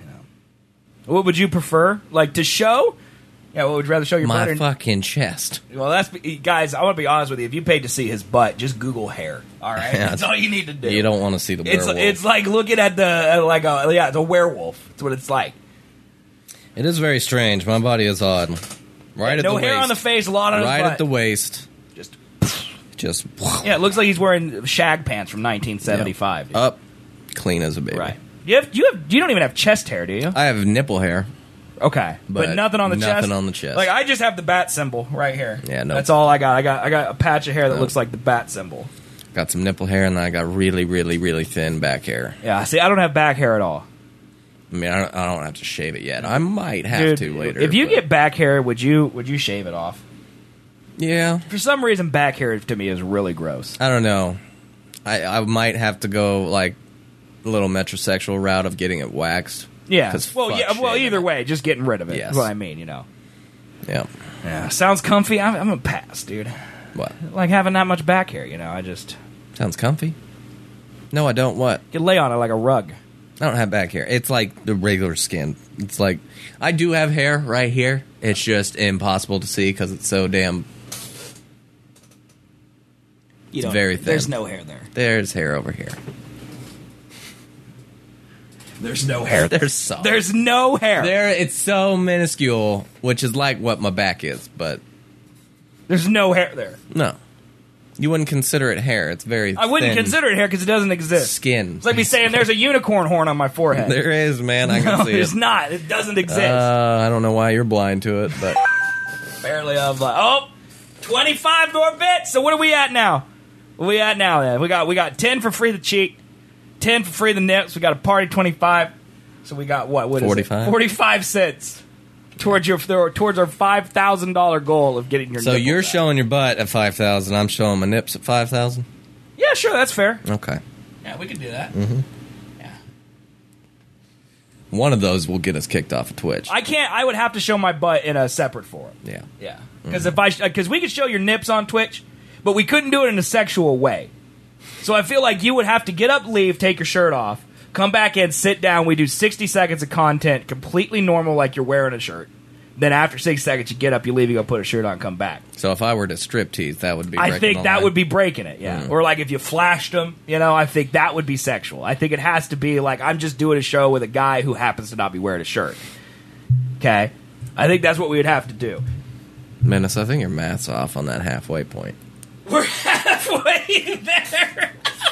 What would you prefer? Like, to show? Yeah, what would you rather show your butt? My fucking chest. Well, that's... Guys, I want to be honest with you. If you paid to see his butt, just Google hair. All right? Yeah, that's all you need to do. You don't want to see the werewolf. It's like looking at the werewolf. That's what it's like. It is very strange. My body is odd. Right at the waist. No hair on the face, a lot on his butt. Right at the waist. Just... Yeah, it looks like he's wearing shag pants from 1975. Yeah. Up. Clean as a baby. Right. You don't even have chest hair, do you? I have nipple hair. Okay, but nothing on the chest. Nothing on the chest. Like, I just have the bat symbol right here. Yeah, no. That's all I got. I got a patch of hair that looks like the bat symbol. Got some nipple hair, and then I got really, really, really thin back hair. Yeah, see, I don't have back hair at all. I mean, I don't have to shave it yet. I might have to later. If you get back hair, would you shave it off? Yeah. For some reason, back hair to me is really gross. I don't know. I might have to go like a little metrosexual route of getting it waxed. Yeah. Well, either way, just getting rid of it. Yes. Is what I mean, Yeah. Yeah. Sounds comfy. I'm a pass, dude. What? Like having that much back hair, I just... Sounds comfy? No, I don't. What? You lay on it like a rug. I don't have back hair. It's like the regular skin. It's like... I do have hair right here. It's just impossible to see because it's so damn... It's very thin. There's no hair there. There's hair over here. There's no hair. There's no hair. It's so minuscule, which is like what my back is, but... There's no hair there. No. You wouldn't consider it hair. It's very I wouldn't thin consider it hair because it doesn't exist. Skin. It's like me saying there's a unicorn horn on my forehead. There is, man. I can see it. There's not. It doesn't exist. I don't know why you're blind to it, but... Apparently I'm like, 25 more bits. So what are we at now? What are we at now, then? We got 10 for free the cheek, 10 for free the nips. We got a party 25. So we got what? What 45? is it? 45 cents towards our $5,000 goal of getting your. So you're back. showing your butt at 5,000. I'm showing my nips at 5,000. Yeah, sure, that's fair. Okay. Yeah, we can do that. Mm-hmm. Yeah. One of those will get us kicked off of Twitch. I can't. I would have to show my butt in a separate forum. Yeah. Yeah. Because we could show your nips on Twitch, but we couldn't do it in a sexual way. So I feel like you would have to get up, leave, take your shirt off, come back in, sit down. We do 60 seconds of content, completely normal, like you're wearing a shirt. Then after 6 seconds, you get up, you leave, you go put a shirt on, come back. So if I were to striptease, that would be. I think that would be breaking it. Yeah. Mm. Or like if you flashed them, I think that would be sexual. I think it has to be like I'm just doing a show with a guy who happens to not be wearing a shirt. Okay. I think that's what we would have to do. Menace, I think your math's off on that halfway point. We're halfway there.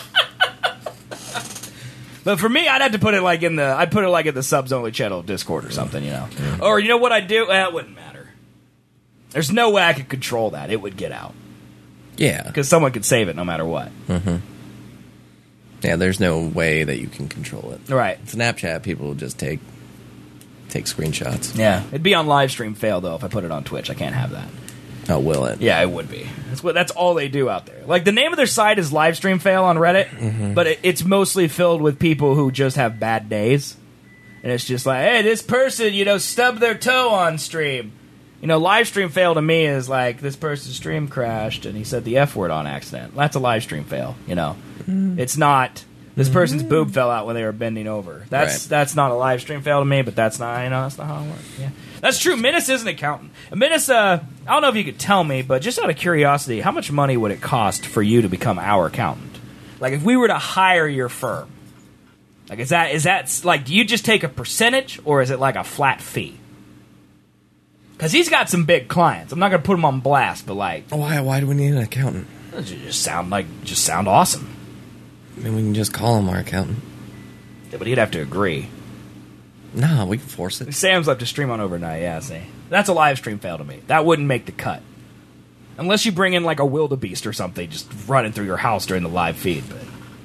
But for me, I'd have to put it like in the subs only channel Discord or something, Mm. Or you know what I'd do? It wouldn't matter. There's no way I could control that. It would get out. Yeah. Because someone could save it no matter what. Mm-hmm. Yeah, there's no way that you can control it. Right. Snapchat people will just take screenshots. Yeah. It'd be on live stream fail, though, if I put it on Twitch. I can't have that. Oh, will it? Yeah, it would be. That's all they do out there. Like, the name of their site is Livestream Fail on Reddit, but it's mostly filled with people who just have bad days. And it's just like, hey, this person, stubbed their toe on stream. Livestream fail to me is like, this person's stream crashed and he said the F word on accident. That's a livestream fail, It's not, This person's boob fell out when they were bending over. That's not a live stream fail to me, but that's not that's not how it works. Yeah, that's true. Menace is an accountant. Menace, I don't know if you could tell me, but just out of curiosity, how much money would it cost for you to become our accountant? Like, if we were to hire your firm, like, is that like, do you just take a percentage, or is it like a flat fee? Because he's got some big clients. I'm not going to put him on blast, but like, Why do we need an accountant? just sound awesome. I mean, we can just call him our accountant. Yeah, but he'd have to agree. No, we can force it. Sam's left to stream on overnight. Yeah, see, that's a live stream fail to me. That wouldn't make the cut, unless you bring in like a wildebeest or something, just running through your house during the live feed. But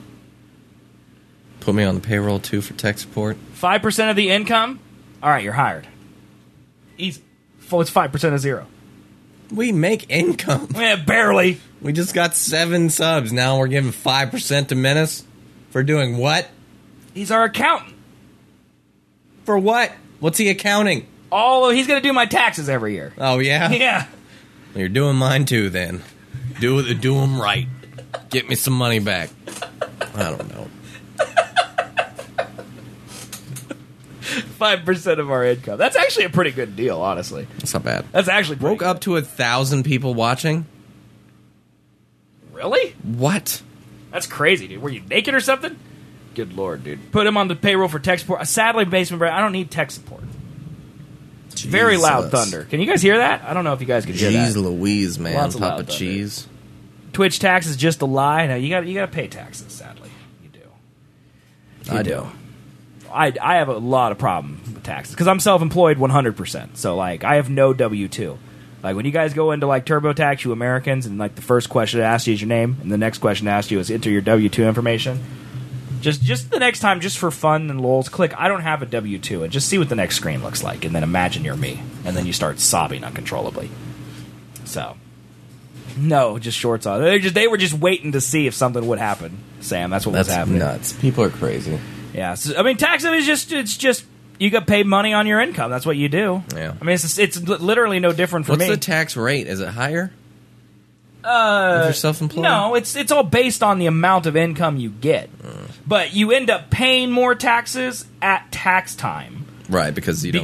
Put me on the payroll, too, for tech support. 5% of the income. All right, you're hired. Easy. It's 5% of zero. We make income. Yeah, barely. We just got 7 subs. Now we're giving 5% to Menace for doing what? He's our accountant. For what? What's he accounting? He's going to do my taxes every year. Oh, yeah? Yeah. You're doing mine, too, then. Do them right. Get me some money back. I don't know. 5% of our income. That's actually a pretty good deal, honestly. That's not bad. That's actually pretty Woke up to 1,000 people watching? Really? What? That's crazy, dude. Were you naked or something? Good lord, dude. Put him on the payroll for tech support. Sadly, Basement Brad, I don't need tech support. Very loud thunder. Can you guys hear that? I don't know if you guys can hear that. Jeez Louise, man. Lots of Papa loud thunder. cheese. Twitch tax is just a lie. No, you got to pay taxes. Sadly, you do. I do. I have a lot of problem with taxes because I'm self-employed 100%. So like, I have no W-2. Like, when you guys go into like TurboTax, you Americans, and like the first question it asks you is your name, and the next question it asks you is enter your W-2 information. Just the next time, just for fun and lols, click I don't have a W-2 and just see what the next screen looks like, and then imagine you're me, and then you start sobbing uncontrollably. So, no, just shorts on. They were just waiting to see if something would happen, Sam. That's what was happening. Nuts. People are crazy. Yeah, so, I mean, taxing is just you get paid money on your income. That's what you do. Yeah. I mean, it's literally no different for What's me. the tax rate? Is it higher? If you're self-employed? No, it's all based on the amount of income you get. But you end up paying more taxes at tax time. Right, because you don't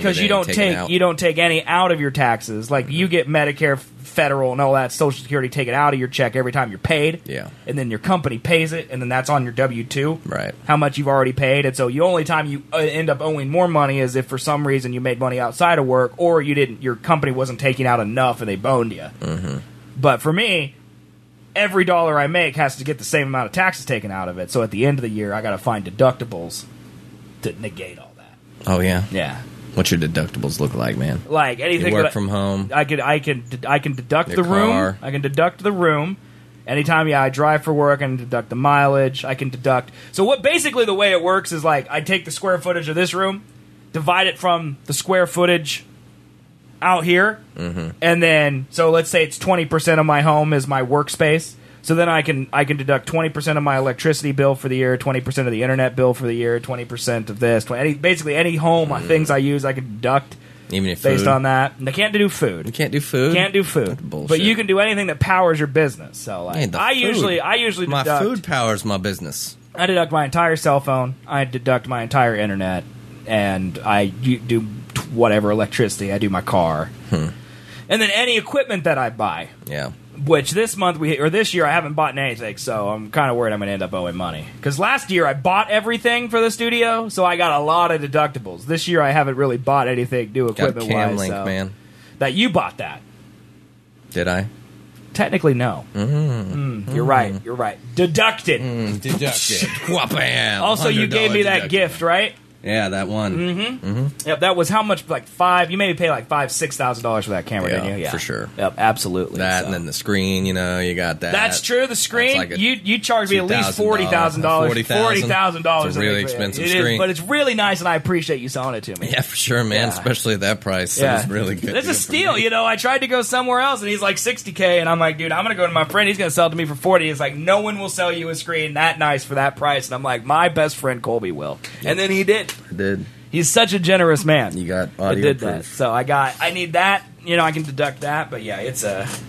take any out of your taxes. Like, you get Medicare, federal, and all that, Social Security taken out of your check every time you're paid. Yeah. And then your company pays it, and then that's on your W-2. Right. How much you've already paid. And so the only time you end up owing more money is if for some reason you made money outside of work, or your company wasn't taking out enough and they boned you. Mm-hmm. But for me, every dollar I make has to get the same amount of taxes taken out of it. So at the end of the year, I got to find deductibles to negate all that. Oh, yeah? Yeah. What's your deductibles look like, man? Like anything. You work from home? I can deduct Your the room. car. I can deduct the room. Anytime, I drive for work, I can deduct the mileage. I can deduct. So what basically the way it works is like I take the square footage of this room, divide it from the square footage out here, and then so let's say it's 20% of my home is my workspace. So then I can deduct 20% of my electricity bill for the year, 20% of the internet bill for the year, 20% of this, basically any home things I use I can deduct. Even if based food? on that. And they can't do food. You can't do food? Can't do That's food. bullshit. But you can do anything that powers your business. So like, Hey, I usually my deduct, food powers my business. I deduct my entire cell phone. I deduct my entire internet, and I do whatever electricity. I do my car, and then any equipment that I buy. Yeah. Which this year I haven't bought anything, so I'm kind of worried I'm going to end up owing money. Because last year I bought everything for the studio, so I got a lot of deductibles. This year I haven't really bought anything new equipment Got a wise. Camlink, man. That you bought that. Did I? Technically, no. You're right. You're right. Deducted. Deducted. Wham! Also, you gave me that deducted. gift, right? Yeah, that one. Yep. That was how much? Like you made me pay like $5,000-$6,000 for that camera, Yeah, didn't you? Yeah, for sure. Yep, absolutely. That So. and then the screen, you got that. That's true. The screen, That's like a you charged me at least $40,000. $40,000. It's a really expensive It screen. is, but it's really nice, and I appreciate you selling it to me. Yeah, for sure, man. Yeah. Especially at that price. Yeah. It was really good. It's a deal for steal, me. I tried to go somewhere else, and he's like $60K, and I'm like, dude, I'm going to go to my friend. He's going to sell it to me for $40. He's like, no one will sell you a screen that nice for that price. And I'm like, my best friend Colby will. And then he did. I did. He's such a generous man. You got I audio did proof. that. So I need that. I can deduct that. But yeah, it's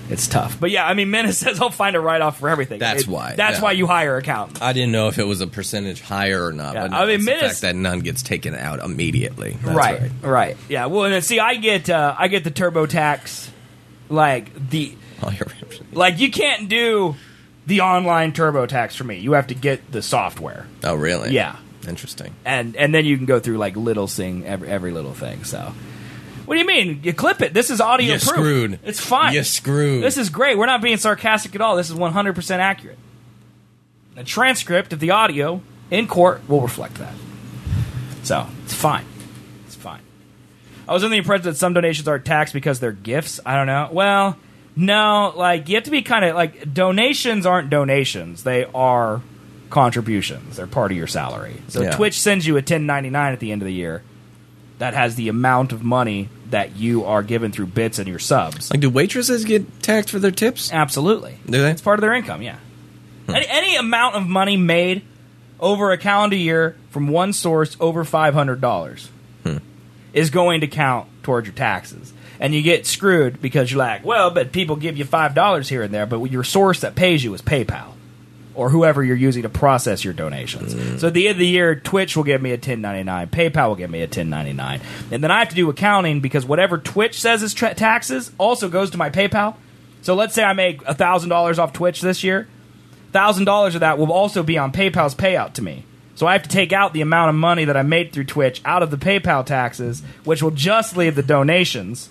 It's tough. But yeah, I mean, Menace says I'll find a write-off for everything. That's why. That's Yeah. why you hire accountants. I didn't know if it was a percentage higher or not. Yeah, But no, I mean, it's the Menace- fact that none gets taken out immediately. That's Right. Yeah. Well, and see, I get the TurboTax, like All your like you can't do the online TurboTax for me. You have to get the software. Oh, really? Yeah. Interesting. And then you can go through like little thing every little thing. So, what do you mean? You clip it. This is audio You proof. screwed. It's fine. You screwed. This is great. We're not being sarcastic at all. This is 100% accurate. The transcript of the audio in court will reflect that. So it's fine. It's fine. I was under the impression that some donations are taxed because they're gifts. I don't know. Well, no. Like you have to be kind of like donations aren't donations. They are contributions. They're part of your salary. So Yeah. Twitch sends you a 1099 at the end of the year that has the amount of money that you are given through bits and your subs. Like, do waitresses get taxed for their tips? Absolutely. Do they? It's part of their income, yeah. Any amount of money made over a calendar year from one source over $500 is going to count towards your taxes. And you get screwed because you're like, well, but people give you $5 here and there, but your source that pays you is PayPal or whoever you're using to process your donations. So at the end of the year, Twitch will give me a 1099, PayPal will give me a 1099. And then I have to do accounting because whatever Twitch says is taxes also goes to my PayPal. So let's say I make $1,000 off Twitch this year. $1,000 of that will also be on PayPal's payout to me. So I have to take out the amount of money that I made through Twitch out of the PayPal taxes, which will just leave the donations.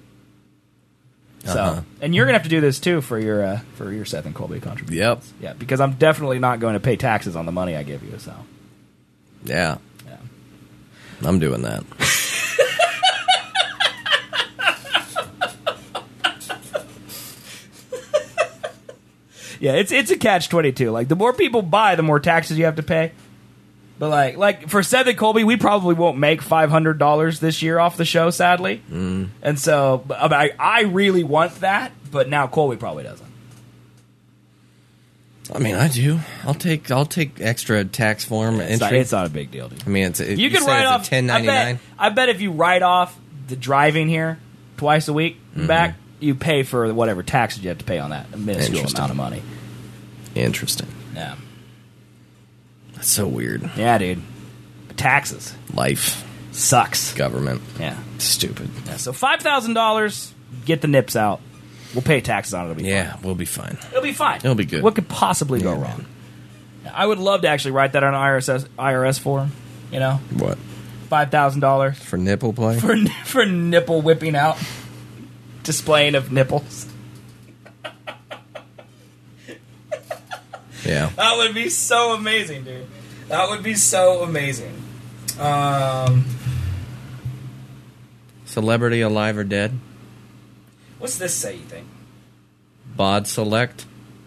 So, and you're gonna have to do this too for your Seth and Colby contribution. Yep. Yeah, because I'm definitely not going to pay taxes on the money I give you. So, Yeah. yeah. I'm doing that. Yeah, it's a catch-22. Like the more people buy, the more taxes you have to pay. But like for Seth and Colby, we probably won't make $500 this year off the show, sadly. And so I really want that, but now Colby probably doesn't. I mean, I do. I'll take extra tax form entry. It's not a big deal, dude. I mean, You can write off 1099. I bet if you write off the driving here twice a week and back, you pay for whatever taxes you have to pay on that. A minuscule Interesting. amount of money. Interesting. Yeah. That's so weird. Yeah, dude. Taxes. Life, Sucks. government, Yeah. stupid. Yeah. So $5,000, get the nips out. We'll pay taxes on it. It'll be Yeah, fine. we'll be fine. It'll be fine. It'll be good. What could possibly go Yeah, wrong? I would love to actually write that on an IRS form. You know, What? $5,000 For nipple play? for nipple whipping out, displaying of nipples. Yeah. That would be so amazing, dude. That would be so amazing. Celebrity alive or dead? What's this say, you think? Bod select?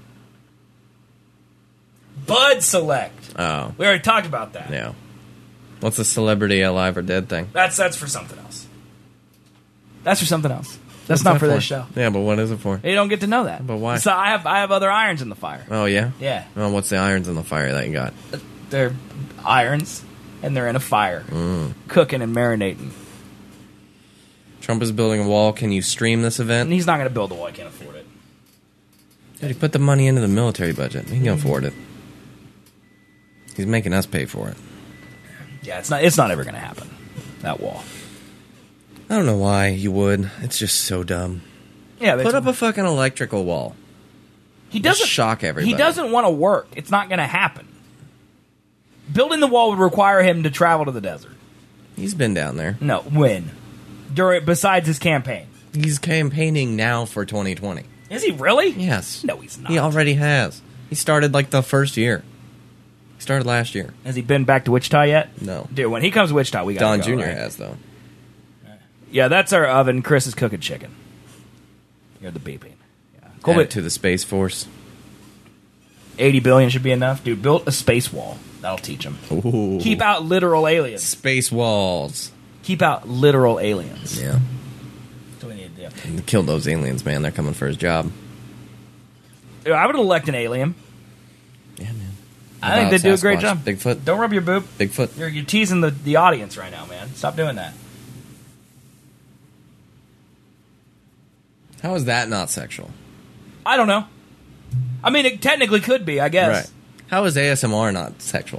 Bud Select. Oh, We already talked about that. yeah. What's a celebrity alive or dead thing? That's for something else. That's for something else. That's not for this show. Yeah, but what is it for? You don't get to know that. But why? So I have other irons in the fire. Oh, yeah? Yeah. Well, what's the irons in the fire that you got? They're irons, and they're in a fire, cooking and marinating. Trump is building a wall. Can you stream this And event? he's not going to build a wall. He can't afford it. Dude, he put the money into the military budget. He can afford it. He's making us pay for it. Yeah, it's not ever going to happen. That wall. I don't know why you would. It's just so dumb. Yeah, Put up a fucking electrical wall. he doesn't shock everybody. He doesn't want to work. It's not going to happen. Building the wall would require him to travel to the desert. He's been down there. No, when? Besides his campaign. He's campaigning now for 2020. Is he really? Yes. No, he's not. He already has. He started like the first year. He started last year. Has he been back to Wichita yet? No. Dude, when he comes to Wichita, we got Don to go, Jr. right? has, though. Yeah, that's our oven. Chris is cooking chicken. You're the beeping. Yeah. Cool, Add it but to the Space Force. 80 billion should be enough. Dude, build a space wall. That'll teach him. Ooh. Keep out literal aliens. Space walls. Keep out literal aliens. Yeah. That's what we need to do. And kill those aliens, man. They're coming for his job. I would elect an alien. Yeah, man. I think they do a great Sasquatch, job. Bigfoot. Don't rub your boob. Bigfoot. You're teasing the audience right now, man. Stop doing that. How is that not sexual? I don't know. I mean, it technically could be, I guess. Right. How is ASMR not sexual?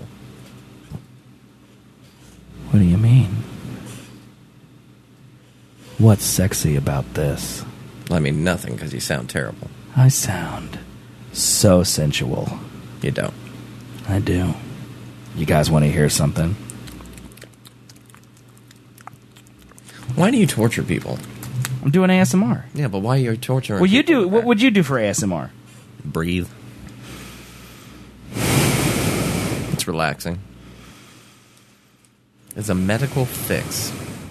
What do you mean? What's sexy about this? I mean, nothing, because you sound terrible. I sound so sensual. You don't. I do. You guys want to hear something? Why do you torture people? I'm doing ASMR. Yeah, but why are you torturing Well, you people? do. What would you do for ASMR? Breathe. It's relaxing. It's a medical fix.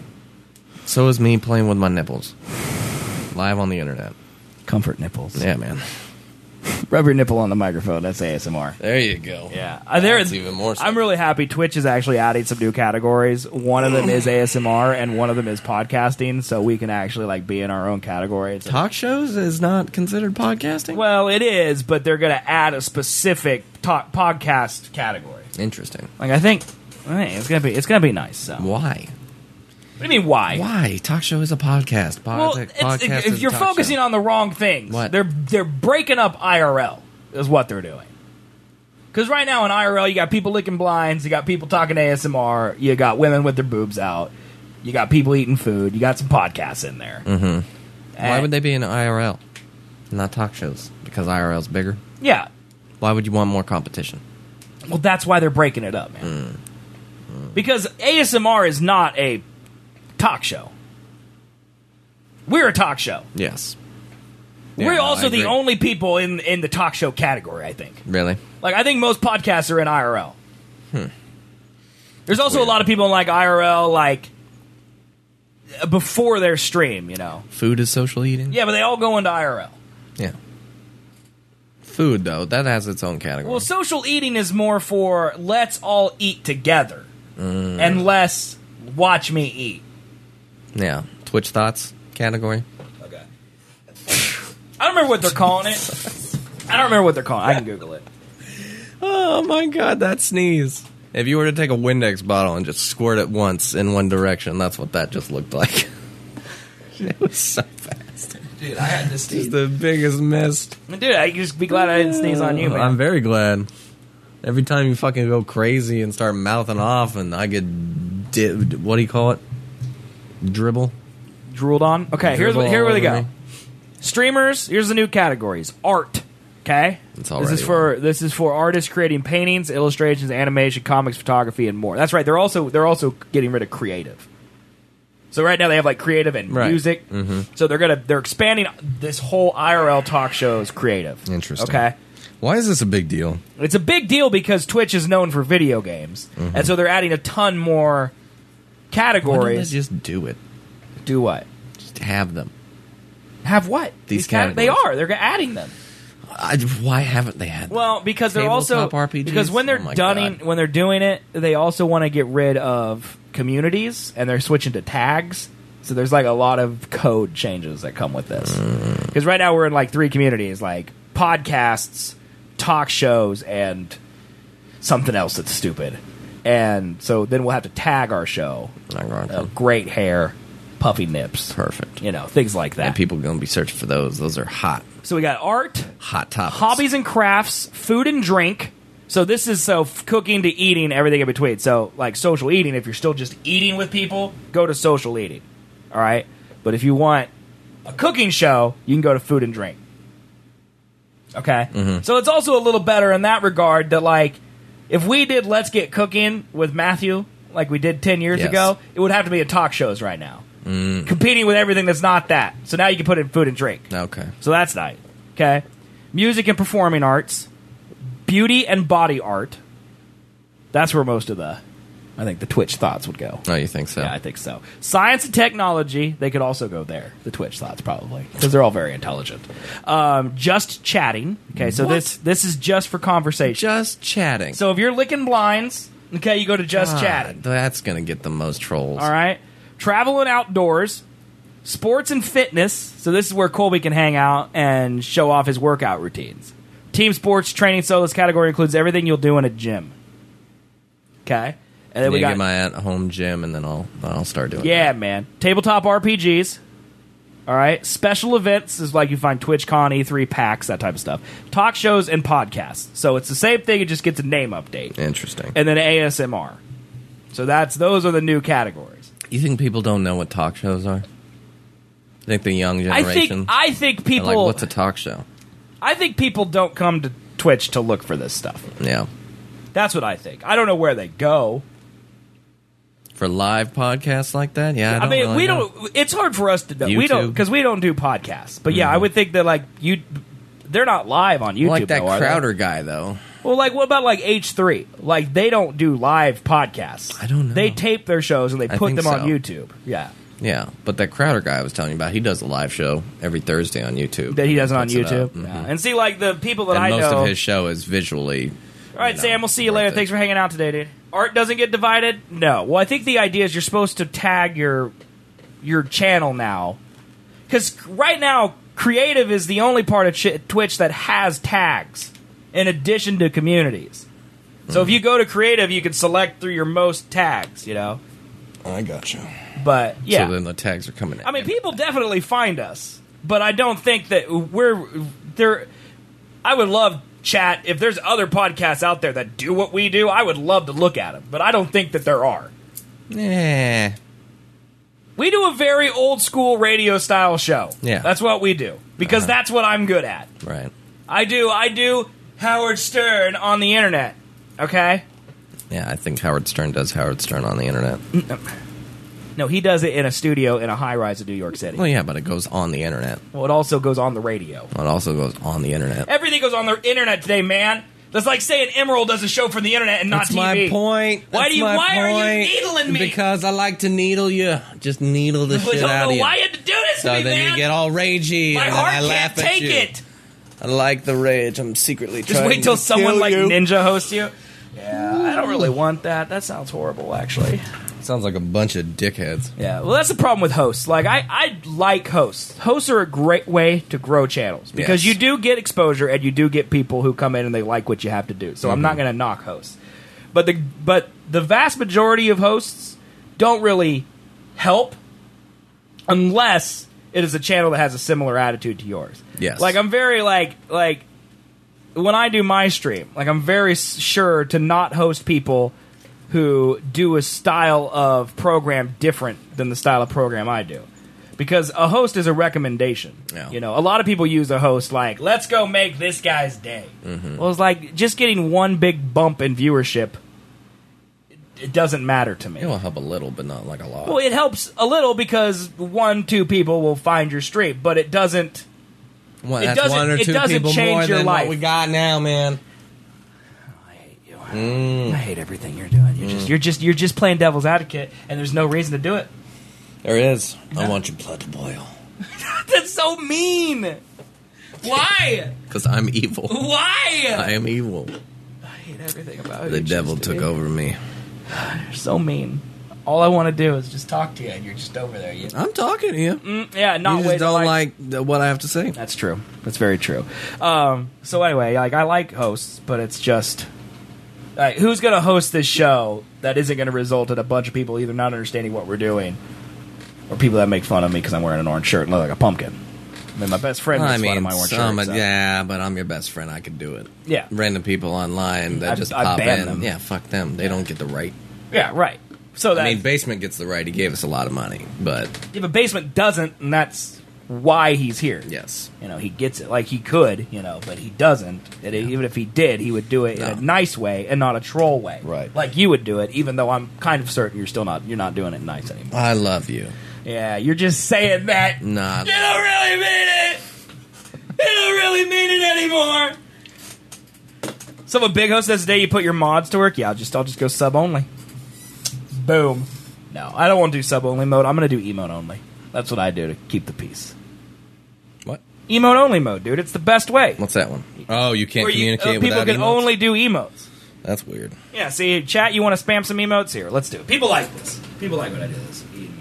So is me playing with my nipples. Live on the internet. Comfort nipples. Yeah, man. Rub your nipple on the microphone. That's ASMR. There you go. Yeah. That's even more so. I'm really happy Twitch is actually adding some new categories. One of them is ASMR, and one of them is podcasting, so we can actually like be in our own category. Talk shows is not considered podcasting? Well, it is, but they're going to add a specific podcast category. Interesting. Like I think it's gonna be nice. So. Why? What do you mean, why? Why? Talk show is a podcast. Podcast if you're focusing on the wrong things, What? they're breaking up IRL is what they're doing. Because right now in IRL, you got people licking blinds, you got people talking ASMR, you got women with their boobs out, you got people eating food, you got some podcasts in there. Mm-hmm. Why would they be in IRL, not talk shows? Because IRL's bigger. Yeah. Why would you want more competition? Well, that's why they're breaking it up, man. Because ASMR is not a talk show. We're a talk show. Yes. We're also I the agree. only people in the talk show category, I think. Really? Like, I think most podcasts are in IRL. There's also weird. a lot of people in, like, IRL, like, before their stream, you know. Food is social eating? Yeah, but they all go into IRL. Yeah. Food, though, that has its own category. Well, social eating is more for let's all eat together and less watch me eat. Yeah. Twitch thoughts category? Okay. I don't remember what they're calling it. I can Google it. Oh, my God, that sneeze. If you were to take a Windex bottle and just squirt it once in one direction, that's what that just looked like. It was so fast. Dude, I had to sneeze. It's the biggest mess. Dude, I just be glad I didn't sneeze on you, man. I'm very glad. Every time you fucking go crazy and start mouthing off, and I get what do you call it? Dribble. Drooled on. Okay, here Dribble we all go. over me. Streamers. Here's the new categories. Art. Okay, It's this is for artists creating paintings, illustrations, animation, comics, photography, and more. That's right. They're also getting rid of creative. So right now they have like creative and music. Mm-hmm. So they're expanding this whole IRL talk show's creative. Interesting. Okay. Why is this a big deal? It's a big deal because Twitch is known for video games, and so they're adding a ton more Why categories. don't they just do it? Do what? Just have them. Have what? These They categories. are. They're adding them. Why haven't they had them? Well, because they're also Tabletop RPGs? because when they're Oh my dunning, God. when they're doing it, they also want to get rid of communities, and they're switching to tags. So there's like a lot of code changes that come with this. Because right now we're in like 3 communities, like podcasts, talk shows, and something else that's stupid. And so then we'll have to tag our show. Great hair, puffy nips. Perfect. You know, things like that. And people are going to be searching for those. Those are hot. So we got art, Hot topics. hobbies and crafts, food and drink. So this is cooking to eating, everything in between. So like social eating, if you're still just eating with people, go to social eating. All right? But if you want a cooking show, you can go to food and drink. Okay? So it's also a little better in that regard that like if we did Let's Get Cooking with Matthew like we did 10 years Yes. ago, it would have to be a talk shows right now. Competing with everything that's not that. So now you can put in food and drink. Okay. So that's nice. Okay. Music and performing arts. Beauty and body art. That's where most of I think the Twitch thoughts would go. Oh, you think so? Yeah, I think so. Science and technology, they could also go there. The Twitch thoughts probably. Because they're all very intelligent. Just chatting. Okay, so What? this is just for conversation. Just chatting. So if you're licking blinds, okay, you go to just chatting. That's going to get the most trolls. All right. Travel and outdoors. Sports and fitness. So this is where Colby can hang out and show off his workout routines. Team sports training. So this category includes everything you'll do in a gym. Okay. And then We we got get my at-home gym, and then I'll start doing yeah, man. Tabletop RPGs. All right? Special events is like you find TwitchCon, E3, PAX, that type of stuff. Talk shows and podcasts. So it's the same thing, it just gets a name update. Interesting. And then ASMR. So those are the new categories. You think people don't know what talk shows are? I think the young generation. I think people. Like, what's a talk show? I think people don't come to Twitch to look for this stuff. Yeah. That's what I think. I don't know where they go. For live podcasts like that? Yeah, I mean, really we know. don't. It's hard for us to know. YouTube? We don't because we don't do podcasts. But yeah, I would think that like they're not live on YouTube. Like that though, Crowder guy, though. Well, like what about like H3? Like they don't do live podcasts. I don't know. They tape their shows and they put think them on so. YouTube. Yeah. Yeah, but that Crowder guy I was telling you about, he does a live show every Thursday on YouTube. That he does it on Puts it YouTube. up. Mhm. Yeah. And see, like the people that And I most know. of his show is visually. All right, Sam, we'll see you later. Thanks for hanging out today, dude. Art doesn't get divided? No. Well, I think the idea is you're supposed to tag your channel now. Because right now, creative is the only part of Twitch that has tags in addition to communities. So if you go to creative, you can select through your most tags, you know? I gotcha. But, yeah. So then the tags are coming in. I mean, people definitely find us, but I don't think that we're there. I would love chat if there's other podcasts out there that do what we do. I would love to look at them, but I don't think that there are. Yeah. We do a very old school radio style show. Yeah. That's what we do because that's what I'm good at. Right. I do Howard Stern on the internet. Okay. Yeah, I think Howard Stern does Howard Stern on the internet. No, he does it in a studio in a high rise in New York City. Well, yeah, but it goes on the internet. Well, it also goes on the radio. It also goes on the internet. Everything goes on the internet today, man. That's like saying Emerald does a show for the internet and not That's TV. my point. Why That's my are you point. needling me? Because I like to needle you. Just needle the I shit don't out know of you. why you had to do this So to me, then man. you get all ragey. My and then heart I can't laugh at take you. it. I like the rage. I'm secretly Just trying wait till to someone kill like you. Ninja hosts you. Yeah, I don't really want that. That sounds horrible, actually. Sounds like a bunch of dickheads. Yeah, well, that's the problem with hosts. Like, I like hosts. Hosts are a great way to grow channels because Yes. you do get exposure and you do get people who come in and they like what you have to do. So I'm not going to knock hosts, but the vast majority of hosts don't really help unless it is a channel that has a similar attitude to yours. Yes. Like I'm very like when I do my stream, like I'm very sure to not host people who do a style of program different than the style of program I do. Because a host is a recommendation. Yeah. You know, a lot of people use a host like, let's go make this guy's day. Mm-hmm. Well, it's like just getting one big bump in viewership, it doesn't matter to me. It will help a little, but not like a lot. Well, it helps a little because 1-2 people will find your stream, but it doesn't. Well, it that's doesn't- one or it two doesn't people change more your than life. what we got now, man. I hate you. I hate everything you're doing. You're just playing devil's advocate, and there's no reason to do it. There is. I want your blood to boil. That's so mean. Why? Because I'm evil. Why? I am evil. I hate everything about it. The devil took over me. You're so mean. All I want to do is just talk to you, and you're just over there. I'm talking to you. Yeah, not You just ways don't I like what I have to say. That's true. That's very true. So anyway, like I like hosts, but it's just who's going to host this show that isn't going to result in a bunch of people either not understanding what we're doing, or people that make fun of me because I'm wearing an orange shirt and look like a pumpkin. I mean, my best friend makes fun of my orange shirt. So. Yeah, but I'm your best friend. I could do it. Yeah. Random people online that just I pop ban in. them. Yeah, fuck them. They don't get the right. Yeah, right. So that I mean, Basement gets the right. He gave us a lot of money, but if a basement doesn't, and that's why he's here. yes. You know, he gets it. Like, he could, you know, but he doesn't. And even if he did, he would do it in a nice way and not a troll way. Right. Like you would do it, even though I'm kind of certain you're not doing it nice anymore. I love you. Yeah, you're just saying that. Nah. You don't really mean it. You don't really mean it anymore. So if a big host says today you put your mods to work, yeah, I'll just go sub only. Boom. No, I don't want to do sub only mode. I'm going to do emote only. That's what I do to keep the peace. What? Emote only mode, dude. It's the best way. What's that one? Oh, you can't Where communicate people without can emotes? only do emotes. That's weird. Yeah, see, chat, you want to spam some emotes? Here, let's do it. People like this. People like when I do this.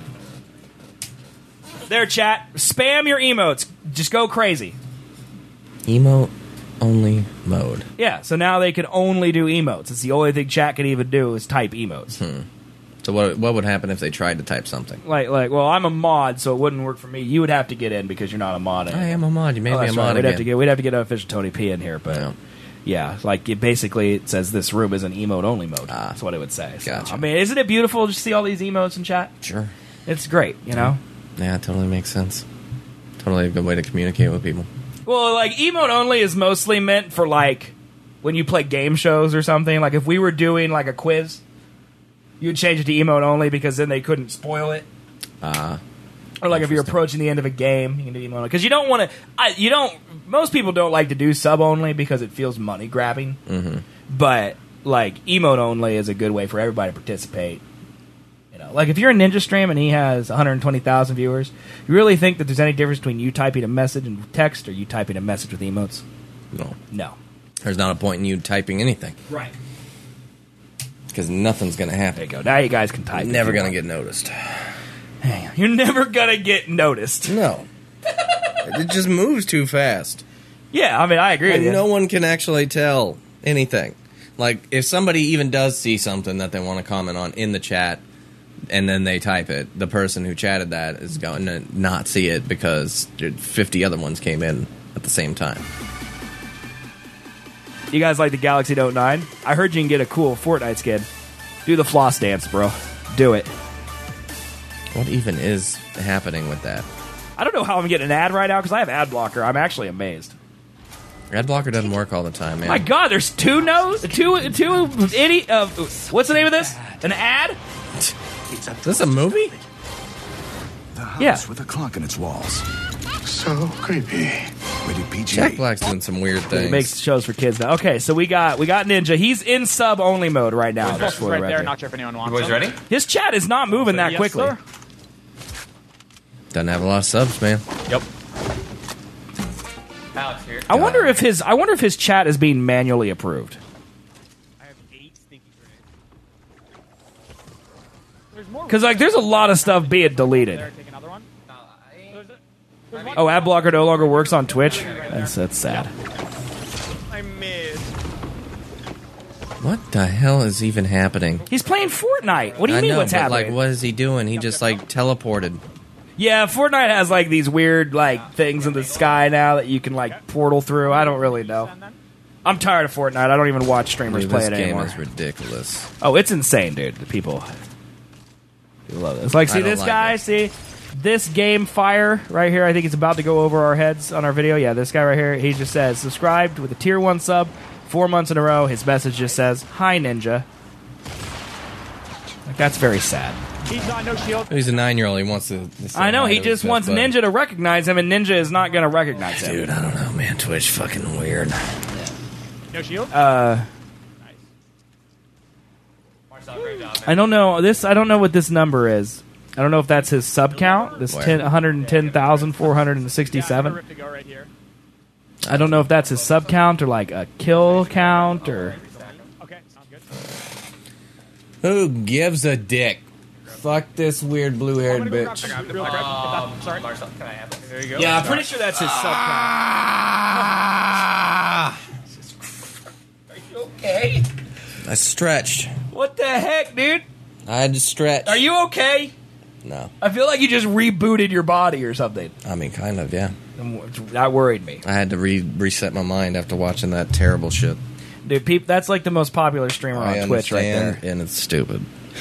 There, chat. Spam your emotes. Just go crazy. Emote only mode. Yeah, so now they can only do emotes. It's the only thing chat can even do is type emotes. So what would happen if they tried to type something? Like, well, I'm a mod, so it wouldn't work for me. You would have to get in because you're not a mod. I am a mod. You made me a that's mod right. again. We'd have to get an official Tony P in here, but yeah, like it says this room is an emote only mode. That's what it would say. So, Gotcha. I mean, isn't it beautiful to see all these emotes in chat? Sure. It's great, you know. Yeah, it totally makes sense. Totally a good way to communicate with people. Well, like emote only is mostly meant for like when you play game shows or something. Like if we were doing like a quiz, you'd change it to emote only because then they couldn't spoil it. Or like if you're approaching the end of a game, you can do emote only because you don't want to. Most people don't like to do sub only because it feels money grabbing. Mm-hmm. But like emote only is a good way for everybody to participate. You know, like if you're a Ninja Stream and he has 120,000 viewers, you really think that there's any difference between you typing a message in text or you typing a message with emotes? No. There's not a point in you typing anything. Right. Because nothing's going to happen. There you go. Now you guys can type. Never going to get noticed. You're never going to get noticed. No. It just moves too fast. Yeah, I mean, I agree with you. No one can actually tell anything. Like, if somebody even does see something that they want to comment on in the chat, and then they type it, the person who chatted that is going to not see it because 50 other ones came in at the same time. You guys like the Galaxy Note 9? I heard you can get a cool Fortnite skin. Do the floss dance, bro. Do it. What even is happening with that? I don't know how I'm getting an ad right now because I have ad blocker. I'm actually amazed. Ad blocker doesn't work all the time, man. My God, there's what's the name of this? An ad? Is this a movie? The house Yeah. with a clock in its walls. So creepy. Rated PG. Jack Black's doing some weird things. It makes shows for kids now. Okay, so we got Ninja. He's in sub only mode right now. Just right there. Not sure if anyone wants. Boys ready? His chat is not moving that Yes, quickly. sir. Doesn't have a lot of subs, man. Yep. Alex here. I wonder if his chat is being manually approved. I have 8 stinky grenades. There's more. Because like, there's a lot of stuff being deleted. There, take another one. Oh, AdBlocker no longer works on Twitch. That's sad. I missed. What the hell is even happening? He's playing Fortnite. What do you I mean? know, What's but happening? like, what is he doing? He just like teleported. Yeah, Fortnite has like these weird like things in the sky now that you can like portal through. I don't really know. I'm tired of Fortnite. I don't even watch streamers Dude, play this it game anymore. is ridiculous. Oh, it's insane, dude. The people love this. Like, see I don't this like guy? it. See this game fire right here? I think it's about to go over our heads on our video. Yeah, this guy right here. He just says subscribed with a tier 1 sub 4 months in a row. His message just says, "Hi, Ninja." Like, that's very sad. He's not no shield. He's a 9-year-old. He wants to. I know, he just wants Ninja to recognize him, and Ninja is not going to recognize him. Dude, I don't know, man. Twitch fucking weird. No shield. Marcel, great job, man. I don't know this. I don't know what this number is. I don't know if that's his sub count. This Where? 110,467. Rift to go right here. I don't know if that's his sub count or like a kill count or. Okay, sounds good. Who gives a dick? Fuck this weird blue-haired I'm gonna go bitch. grab real quick. Sorry. Marcel, can I have it? There you go. Yeah, I'm pretty sure that's his sub count. Okay. I stretched. What the heck, dude? I had to stretch. Are you okay? No. I feel like you just rebooted your body or something. I mean, kind of, yeah. That worried me. I had to reset my mind after watching that terrible shit. Dude, that's like the most popular streamer I on Twitch right there. understand, and it's stupid.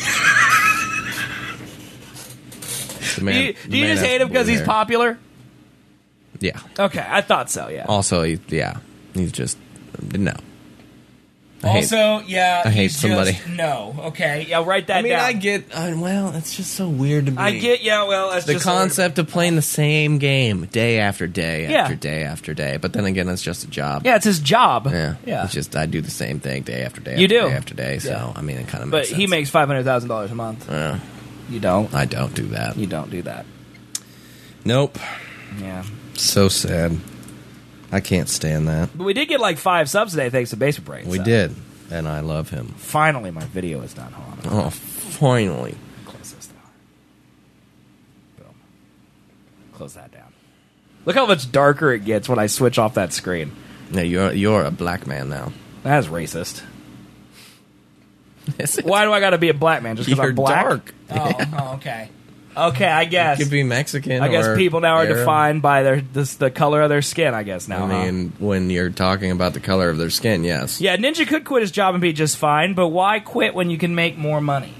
Do you just hate him because he's popular? Yeah. Okay, I thought so, yeah. Also, he's just no. I hate he's somebody. just- no, okay. Yeah, write that I mean, down. I get. Well, it's just so weird to me. I get, yeah, well, that's the just concept of playing the same game day after day Yeah. after day after day. But then again, it's just a job. Yeah, it's his job. Yeah. Yeah. It's just I do the same thing day after day. You after do. day after day. So Yeah. I mean, it kind of. But makes sense. he makes $500,000 a month. You don't. I don't do that. You don't do that. Nope. Yeah. So sad. I can't stand that. But we did get like 5 subs today thanks to Basement Brain. We so. did, and I love him. Finally, my video is done. Hold on. Oh, finally. Close this down. Boom. Close that down. Look how much darker it gets when I switch off that screen. Yeah, you're a black man now. That's racist. Why do I got to be a black man? Just because You're I'm black? dark. Oh, okay. Okay, I guess. You could be Mexican. I guess or people now are Arab. defined by the color of their skin, I guess now. I mean, when you're talking about the color of their skin, yes. Yeah, Ninja could quit his job and be just fine, but why quit when you can make more money?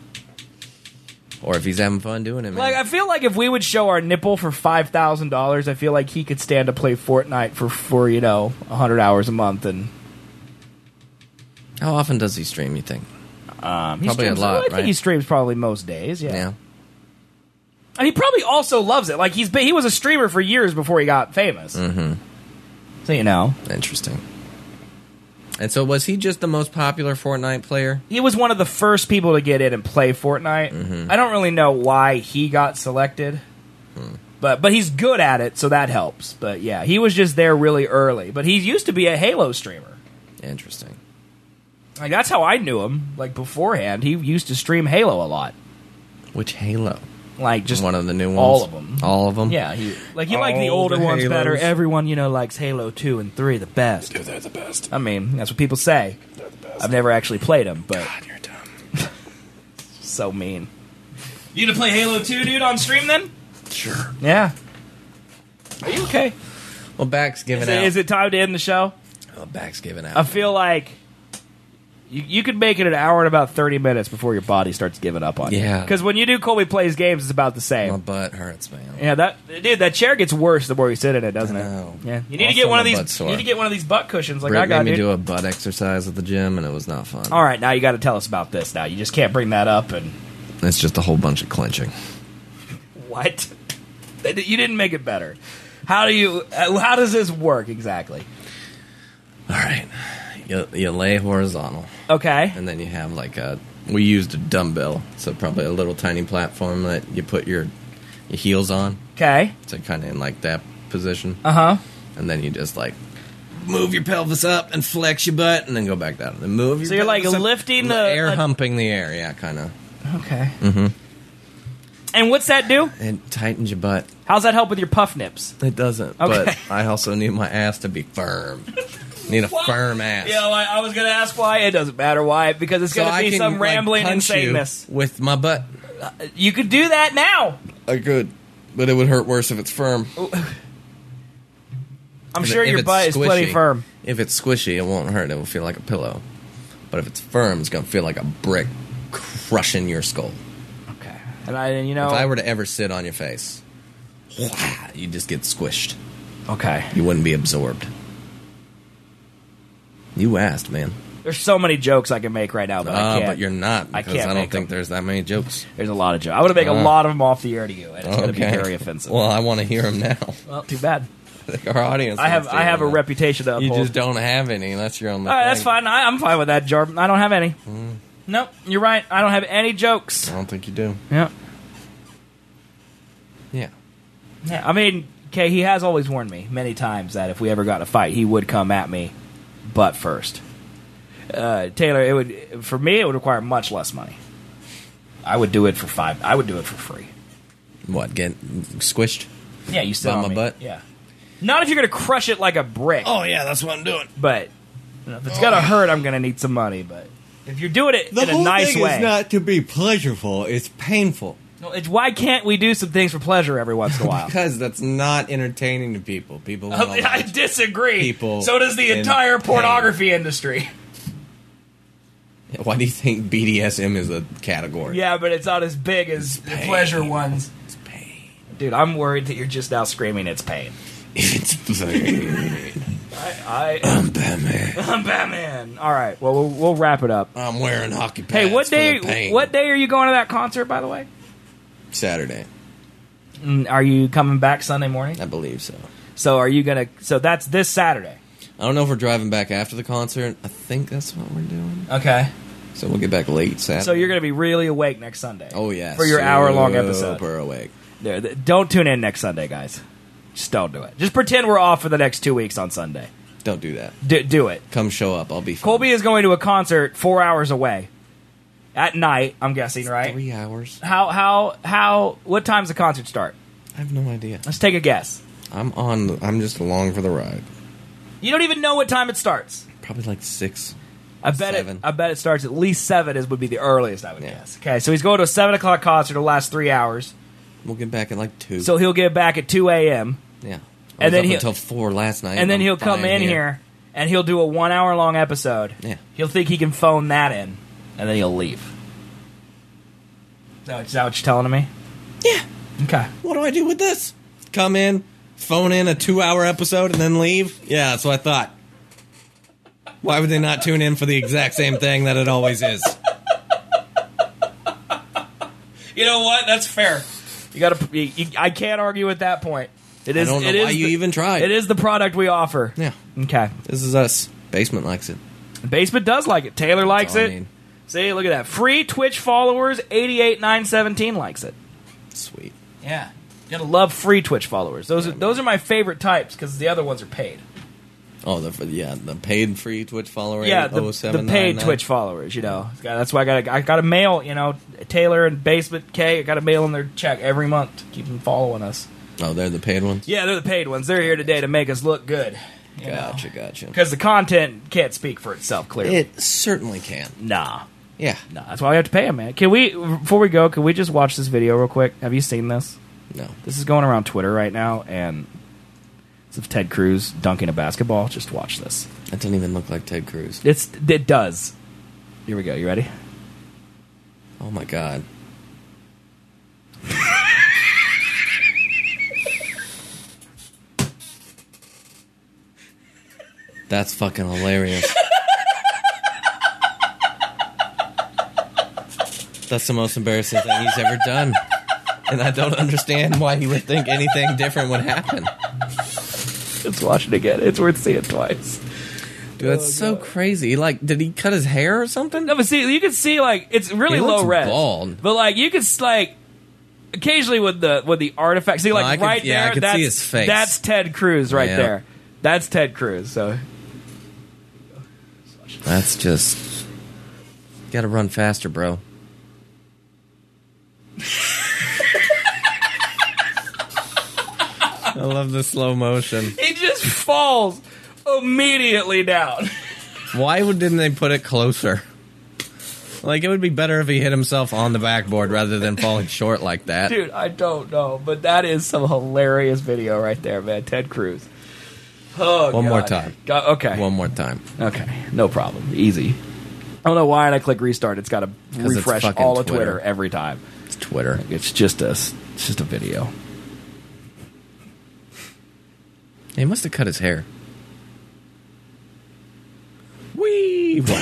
Or if he's having fun doing it, man. Like, I feel like if we would show our nipple for $5,000, I feel like he could stand to play Fortnite for 100 hours a month. And How often does he stream, you think? he Probably streams, a lot, I think right? he streams probably most days. Yeah. Yeah. And he probably also loves it. Like he was a streamer for years before he got famous. Mm-hmm. So you know, Interesting. And so was he just the most popular Fortnite player? he was one of the first people to get in and play Fortnite. Mm-hmm. I don't really know why he got selected, but he's good at it, so that helps. But yeah, he was just there really early. But he used to be a Halo streamer. Interesting. Like that's how I knew him. Like beforehand, he used to stream Halo a lot. Which Halo? Like just One of the new ones? all of them. All of them? Yeah, he liked the All older the ones better. Halos. Everyone likes Halo 2 and 3 the best. Dude, they're the best. I mean, that's what people say. They're the best. I've never actually played them, but God, you're dumb. so mean. You gonna play Halo 2, dude, on stream then? Sure. Yeah. Are you okay? Well, back's giving out. Is it time to end the show? Oh, back's giving out. I feel like you could make it an hour and about 30 minutes before your body starts giving up on you. Yeah. Because when you do Colby Plays Games, it's about the same. My butt hurts, man. Yeah, that chair gets worse the more you sit in it, doesn't I it? know. Yeah, you need to Also, get one of my these. butt's You sore. need to get one of these butt cushions like Britt I got, made me dude. do a butt exercise at the gym, and it was not fun. All right, now you got to tell us about this. Now you just can't bring that up. And It's just a whole bunch of clenching. what? You didn't make it better. How do you? How does this work exactly? All right. You lay horizontal, Okay. and then you have we used a dumbbell, so probably a little tiny platform that you put your heels on, Okay. so kind of in like that position, Uh huh. and then you just move your pelvis up and flex your butt, and then go back down, and then move your So you're like pelvis up, lifting air humping the air, yeah, kind of. Okay. Mm-hmm. And what's that do? It tightens your butt. How's that help with your puff nips? It doesn't, Okay. but I also need my ass to be firm. Need a firm ass. Yeah, I was gonna ask why. It doesn't matter why, because it's So gonna I be can, some rambling punch you insaneness. with my butt. You could do that now. I could, but it would hurt worse if it's firm. I'm If sure it- if your it's butt is plenty squishy- firm. If it's squishy, it won't hurt. It will feel like a pillow. But if it's firm, it's going to feel like a brick crushing your skull. Okay. And If I were to ever sit on your face, you just get squished. Okay. You wouldn't be absorbed. You asked, man. There's so many jokes I can make right now, but I can't. But you're not, I because can't I make don't think them. there's that many jokes. There's a lot of jokes. I want to make a lot of them off the air to you, and it's going to be Okay. very offensive. Well, I want to hear them now. Well, too bad. I think our audience. I have wants to hear a them. reputation to You uphold. just don't have any. That's your own. All right, that's fine. I'm fine with that, Jordan. I don't have any. Nope, you're right. I don't have any jokes. I don't think you do. Yeah. Yeah. Yeah, I mean, okay, he has always warned me many times that if we ever got in a fight, he would come at me butt first. Taylor, it would require much less money. I would do it for $5. I would do it for free. What? Get squished? Yeah, you sit By on my me. butt? Yeah. Not if you're gonna crush it like a brick. Oh yeah, that's what I'm doing. But if it's gonna hurt, I'm gonna need some money. But if you're doing it The in a whole nice thing way, is not to be pleasurable; it's painful. no, why can't we do some things for pleasure every once in a while? Because that's not entertaining to people. People want to I disagree. people So does the in entire pain. pornography industry. Why do you think BDSM is a category? Yeah, but it's not as big as the pain. pleasure ones. It's pain. Dude, I'm worried that you're just now screaming it's pain. It's pain. I'm Batman. I'm Batman. All right, well, we'll wrap it up. I'm wearing hockey pads. Hey, what for the day? pain. What day are you going to that concert? By the way, Saturday. Are you coming back Sunday morning? I believe so. So are you gonna? So that's this Saturday. I don't know if we're driving back after the concert. I think that's what we're doing. Okay. So we'll get back late Saturday. So you're gonna be really awake next Sunday. Oh yeah, For your hour-long episode. Super awake. Don't tune in next Sunday, guys. Just don't do it. Just pretend we're off for the next 2 weeks on Sunday. Don't do that. Do it. Come show up. I'll be fine. Colby is going to a concert 4 hours away. At night, I'm guessing, right? 3 hours. What time's the concert start? I have no idea. Let's take a guess. I'm just along for the ride. You don't even know what time it starts. Probably like 6. I bet 7. it starts at least 7 would be the earliest I would Yeah. guess. Okay, so he's going to a 7 o'clock concert. It'll last 3 hours. We'll get back at like 2. So he'll get back at 2 a.m. yeah. and then up he'll- until 4 last night. and then I'm he'll come flying in here and he'll do a 1 hour long episode. Yeah. He'll think he can phone that in, and then he'll leave. Is that what you're telling me? Yeah. Okay. What do I do with this? Come in, phone in a 2-hour episode, and then leave? Yeah, that's what I thought. Why would they not tune in for the exact same thing that it always is? You know what? That's fair. You got to. I can't argue with that point. It is. I don't know it is why you the- even tried. It is the product we offer. Yeah. Okay. This is us. Basement likes it. Basement does like it. Taylor likes all I it. need. See, look at that. Free Twitch followers. 88,917 likes it. Sweet. Yeah. You gotta love free Twitch followers. Those are my favorite types because the other ones are paid. Oh, the paid free Twitch follower. Yeah, the paid 0799. Twitch followers. You know, that's why I got to mail. You know, Taylor and Basement K. I got to mail them their check every month to keep them following us. Oh, they're the paid ones. Yeah, they're the paid ones. They're here today to make us look good. Gotcha. Because the content can't speak for itself. Clearly, It certainly can. nah. Yeah. No, that's why we have to pay him, man. Can we, before we go, can we just watch this video real quick? Have you seen this? No. This is going around Twitter right now, and it's of Ted Cruz dunking a basketball. Just watch this. That doesn't even look like Ted Cruz. It does. Here we go. You ready? Oh my god. That's fucking hilarious. That's the most embarrassing thing he's ever done. And I don't understand why he would think anything different would happen. Let's watch it again. It's worth seeing twice. Dude, that's so crazy. Like, did he cut his hair or something? No, but see, you can see like it's really He low looks res, bald. but like you can like occasionally with the artifacts. See, like I could- right yeah, I there, could that's see his face. That's Ted Cruz right Yeah. there. That's Ted Cruz. So That's just... Gotta run faster, bro. I love the slow motion. he just falls immediately down. Why didn't they put it closer? Like, it would be better if he hit himself on the backboard rather than falling short like that. Dude, I don't know, but that is some hilarious video right there, man. Ted Cruz. Oh, One God. more time. Okay. One more time. Okay. No problem. Easy. I don't know why when I click restart, it's got to 'Cause it's refresh fucking all of Twitter. Twitter every time. It's Twitter. It's just a video. He must have cut his hair. Wee! Wow.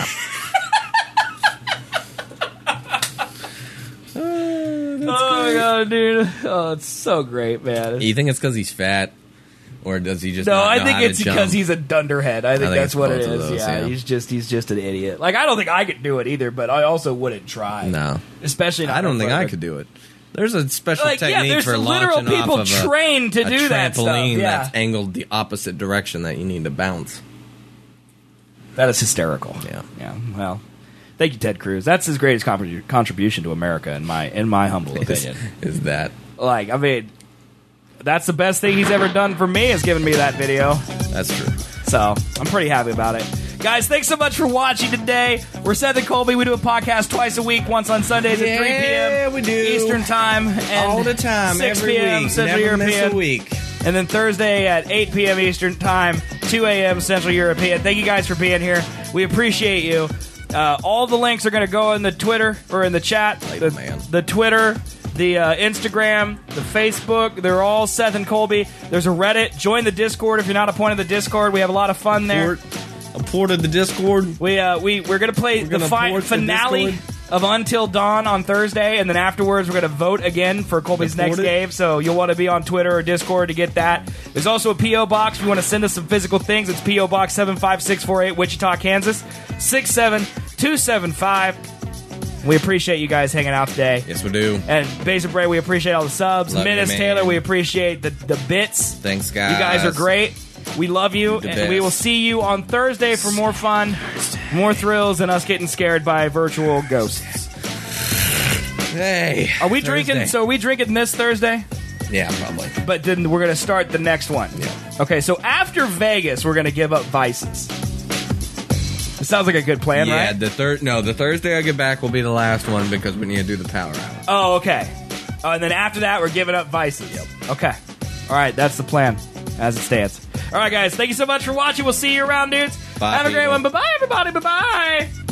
Oh my god, dude! Oh, it's so great, man. You think it's because he's fat? Or does he just No, not I know think how to it's because jump? he's a dunderhead. I think think that's it's what it both of is. those, Yeah, yeah. he's just an idiot. Like, I don't think I could do it either, but I also wouldn't try. No. Especially not I don't in think front I of could do it. There's a special Like, yeah, technique there's for literal launching people off of trained to a do that stuff, trampoline yeah. that's angled the opposite direction that you need to bounce. That is hysterical. Yeah. Yeah. Well, thank you, Ted Cruz. That's his greatest contribution to America, in my humble opinion. Is that? Like, I mean, that's the best thing he's ever done for me, is giving me that video. That's true. So I'm pretty happy about it. Guys, thanks so much for watching today. We're Seth and Colby. We do a podcast twice a week, once on Sundays at 3 p.m. Yeah, we do. Eastern Time. And All the time, 6 every p.m. week. Central Never miss European. a week. And then Thursday at 8 p.m. Eastern Time, 2 a.m. Central European. Thank you guys for being here. We appreciate you. All the links are going to go in the Twitter or in the chat. Man. The Twitter, the Instagram, the Facebook. They're all Seth and Colby. There's a Reddit. Join the Discord if you're not a point of the Discord. We have a lot of fun there. A port of the Discord. We're going to play the gonna port the finale Discord. of Until Dawn on Thursday, and then afterwards we're going to vote again for Colby's Report next it. game, so you'll want to be on Twitter or Discord to get that. There's also a P.O. Box if you want to send us some physical things. It's P.O. Box 75648, Wichita, Kansas, 67275. We appreciate you guys hanging out today. Yes, we do. And Basic Bray, we appreciate all the subs. Love you, Menace man. Taylor, we appreciate the bits. Thanks, guys. You guys are great. We love you, The and we best. will see you on Thursday for more fun, more thrills, and us getting scared by virtual ghosts. Hey. Are we Thursday. drinking? So are we drinking this Thursday? Yeah, probably. But then we're going to start the next one. Yeah. Okay, so after Vegas, we're going to give up Vices. Sounds like a good plan, Yeah, right? the Thursday I get back will be the last one because we need to do the power hour. Oh, okay. Oh, and then after that, we're giving up Vices. Yep. Okay. All right, that's the plan as it stands. All right, guys, thank you so much for watching. We'll see you around, dudes. Bye, Have a great people. one. Bye-bye, everybody. Bye-bye.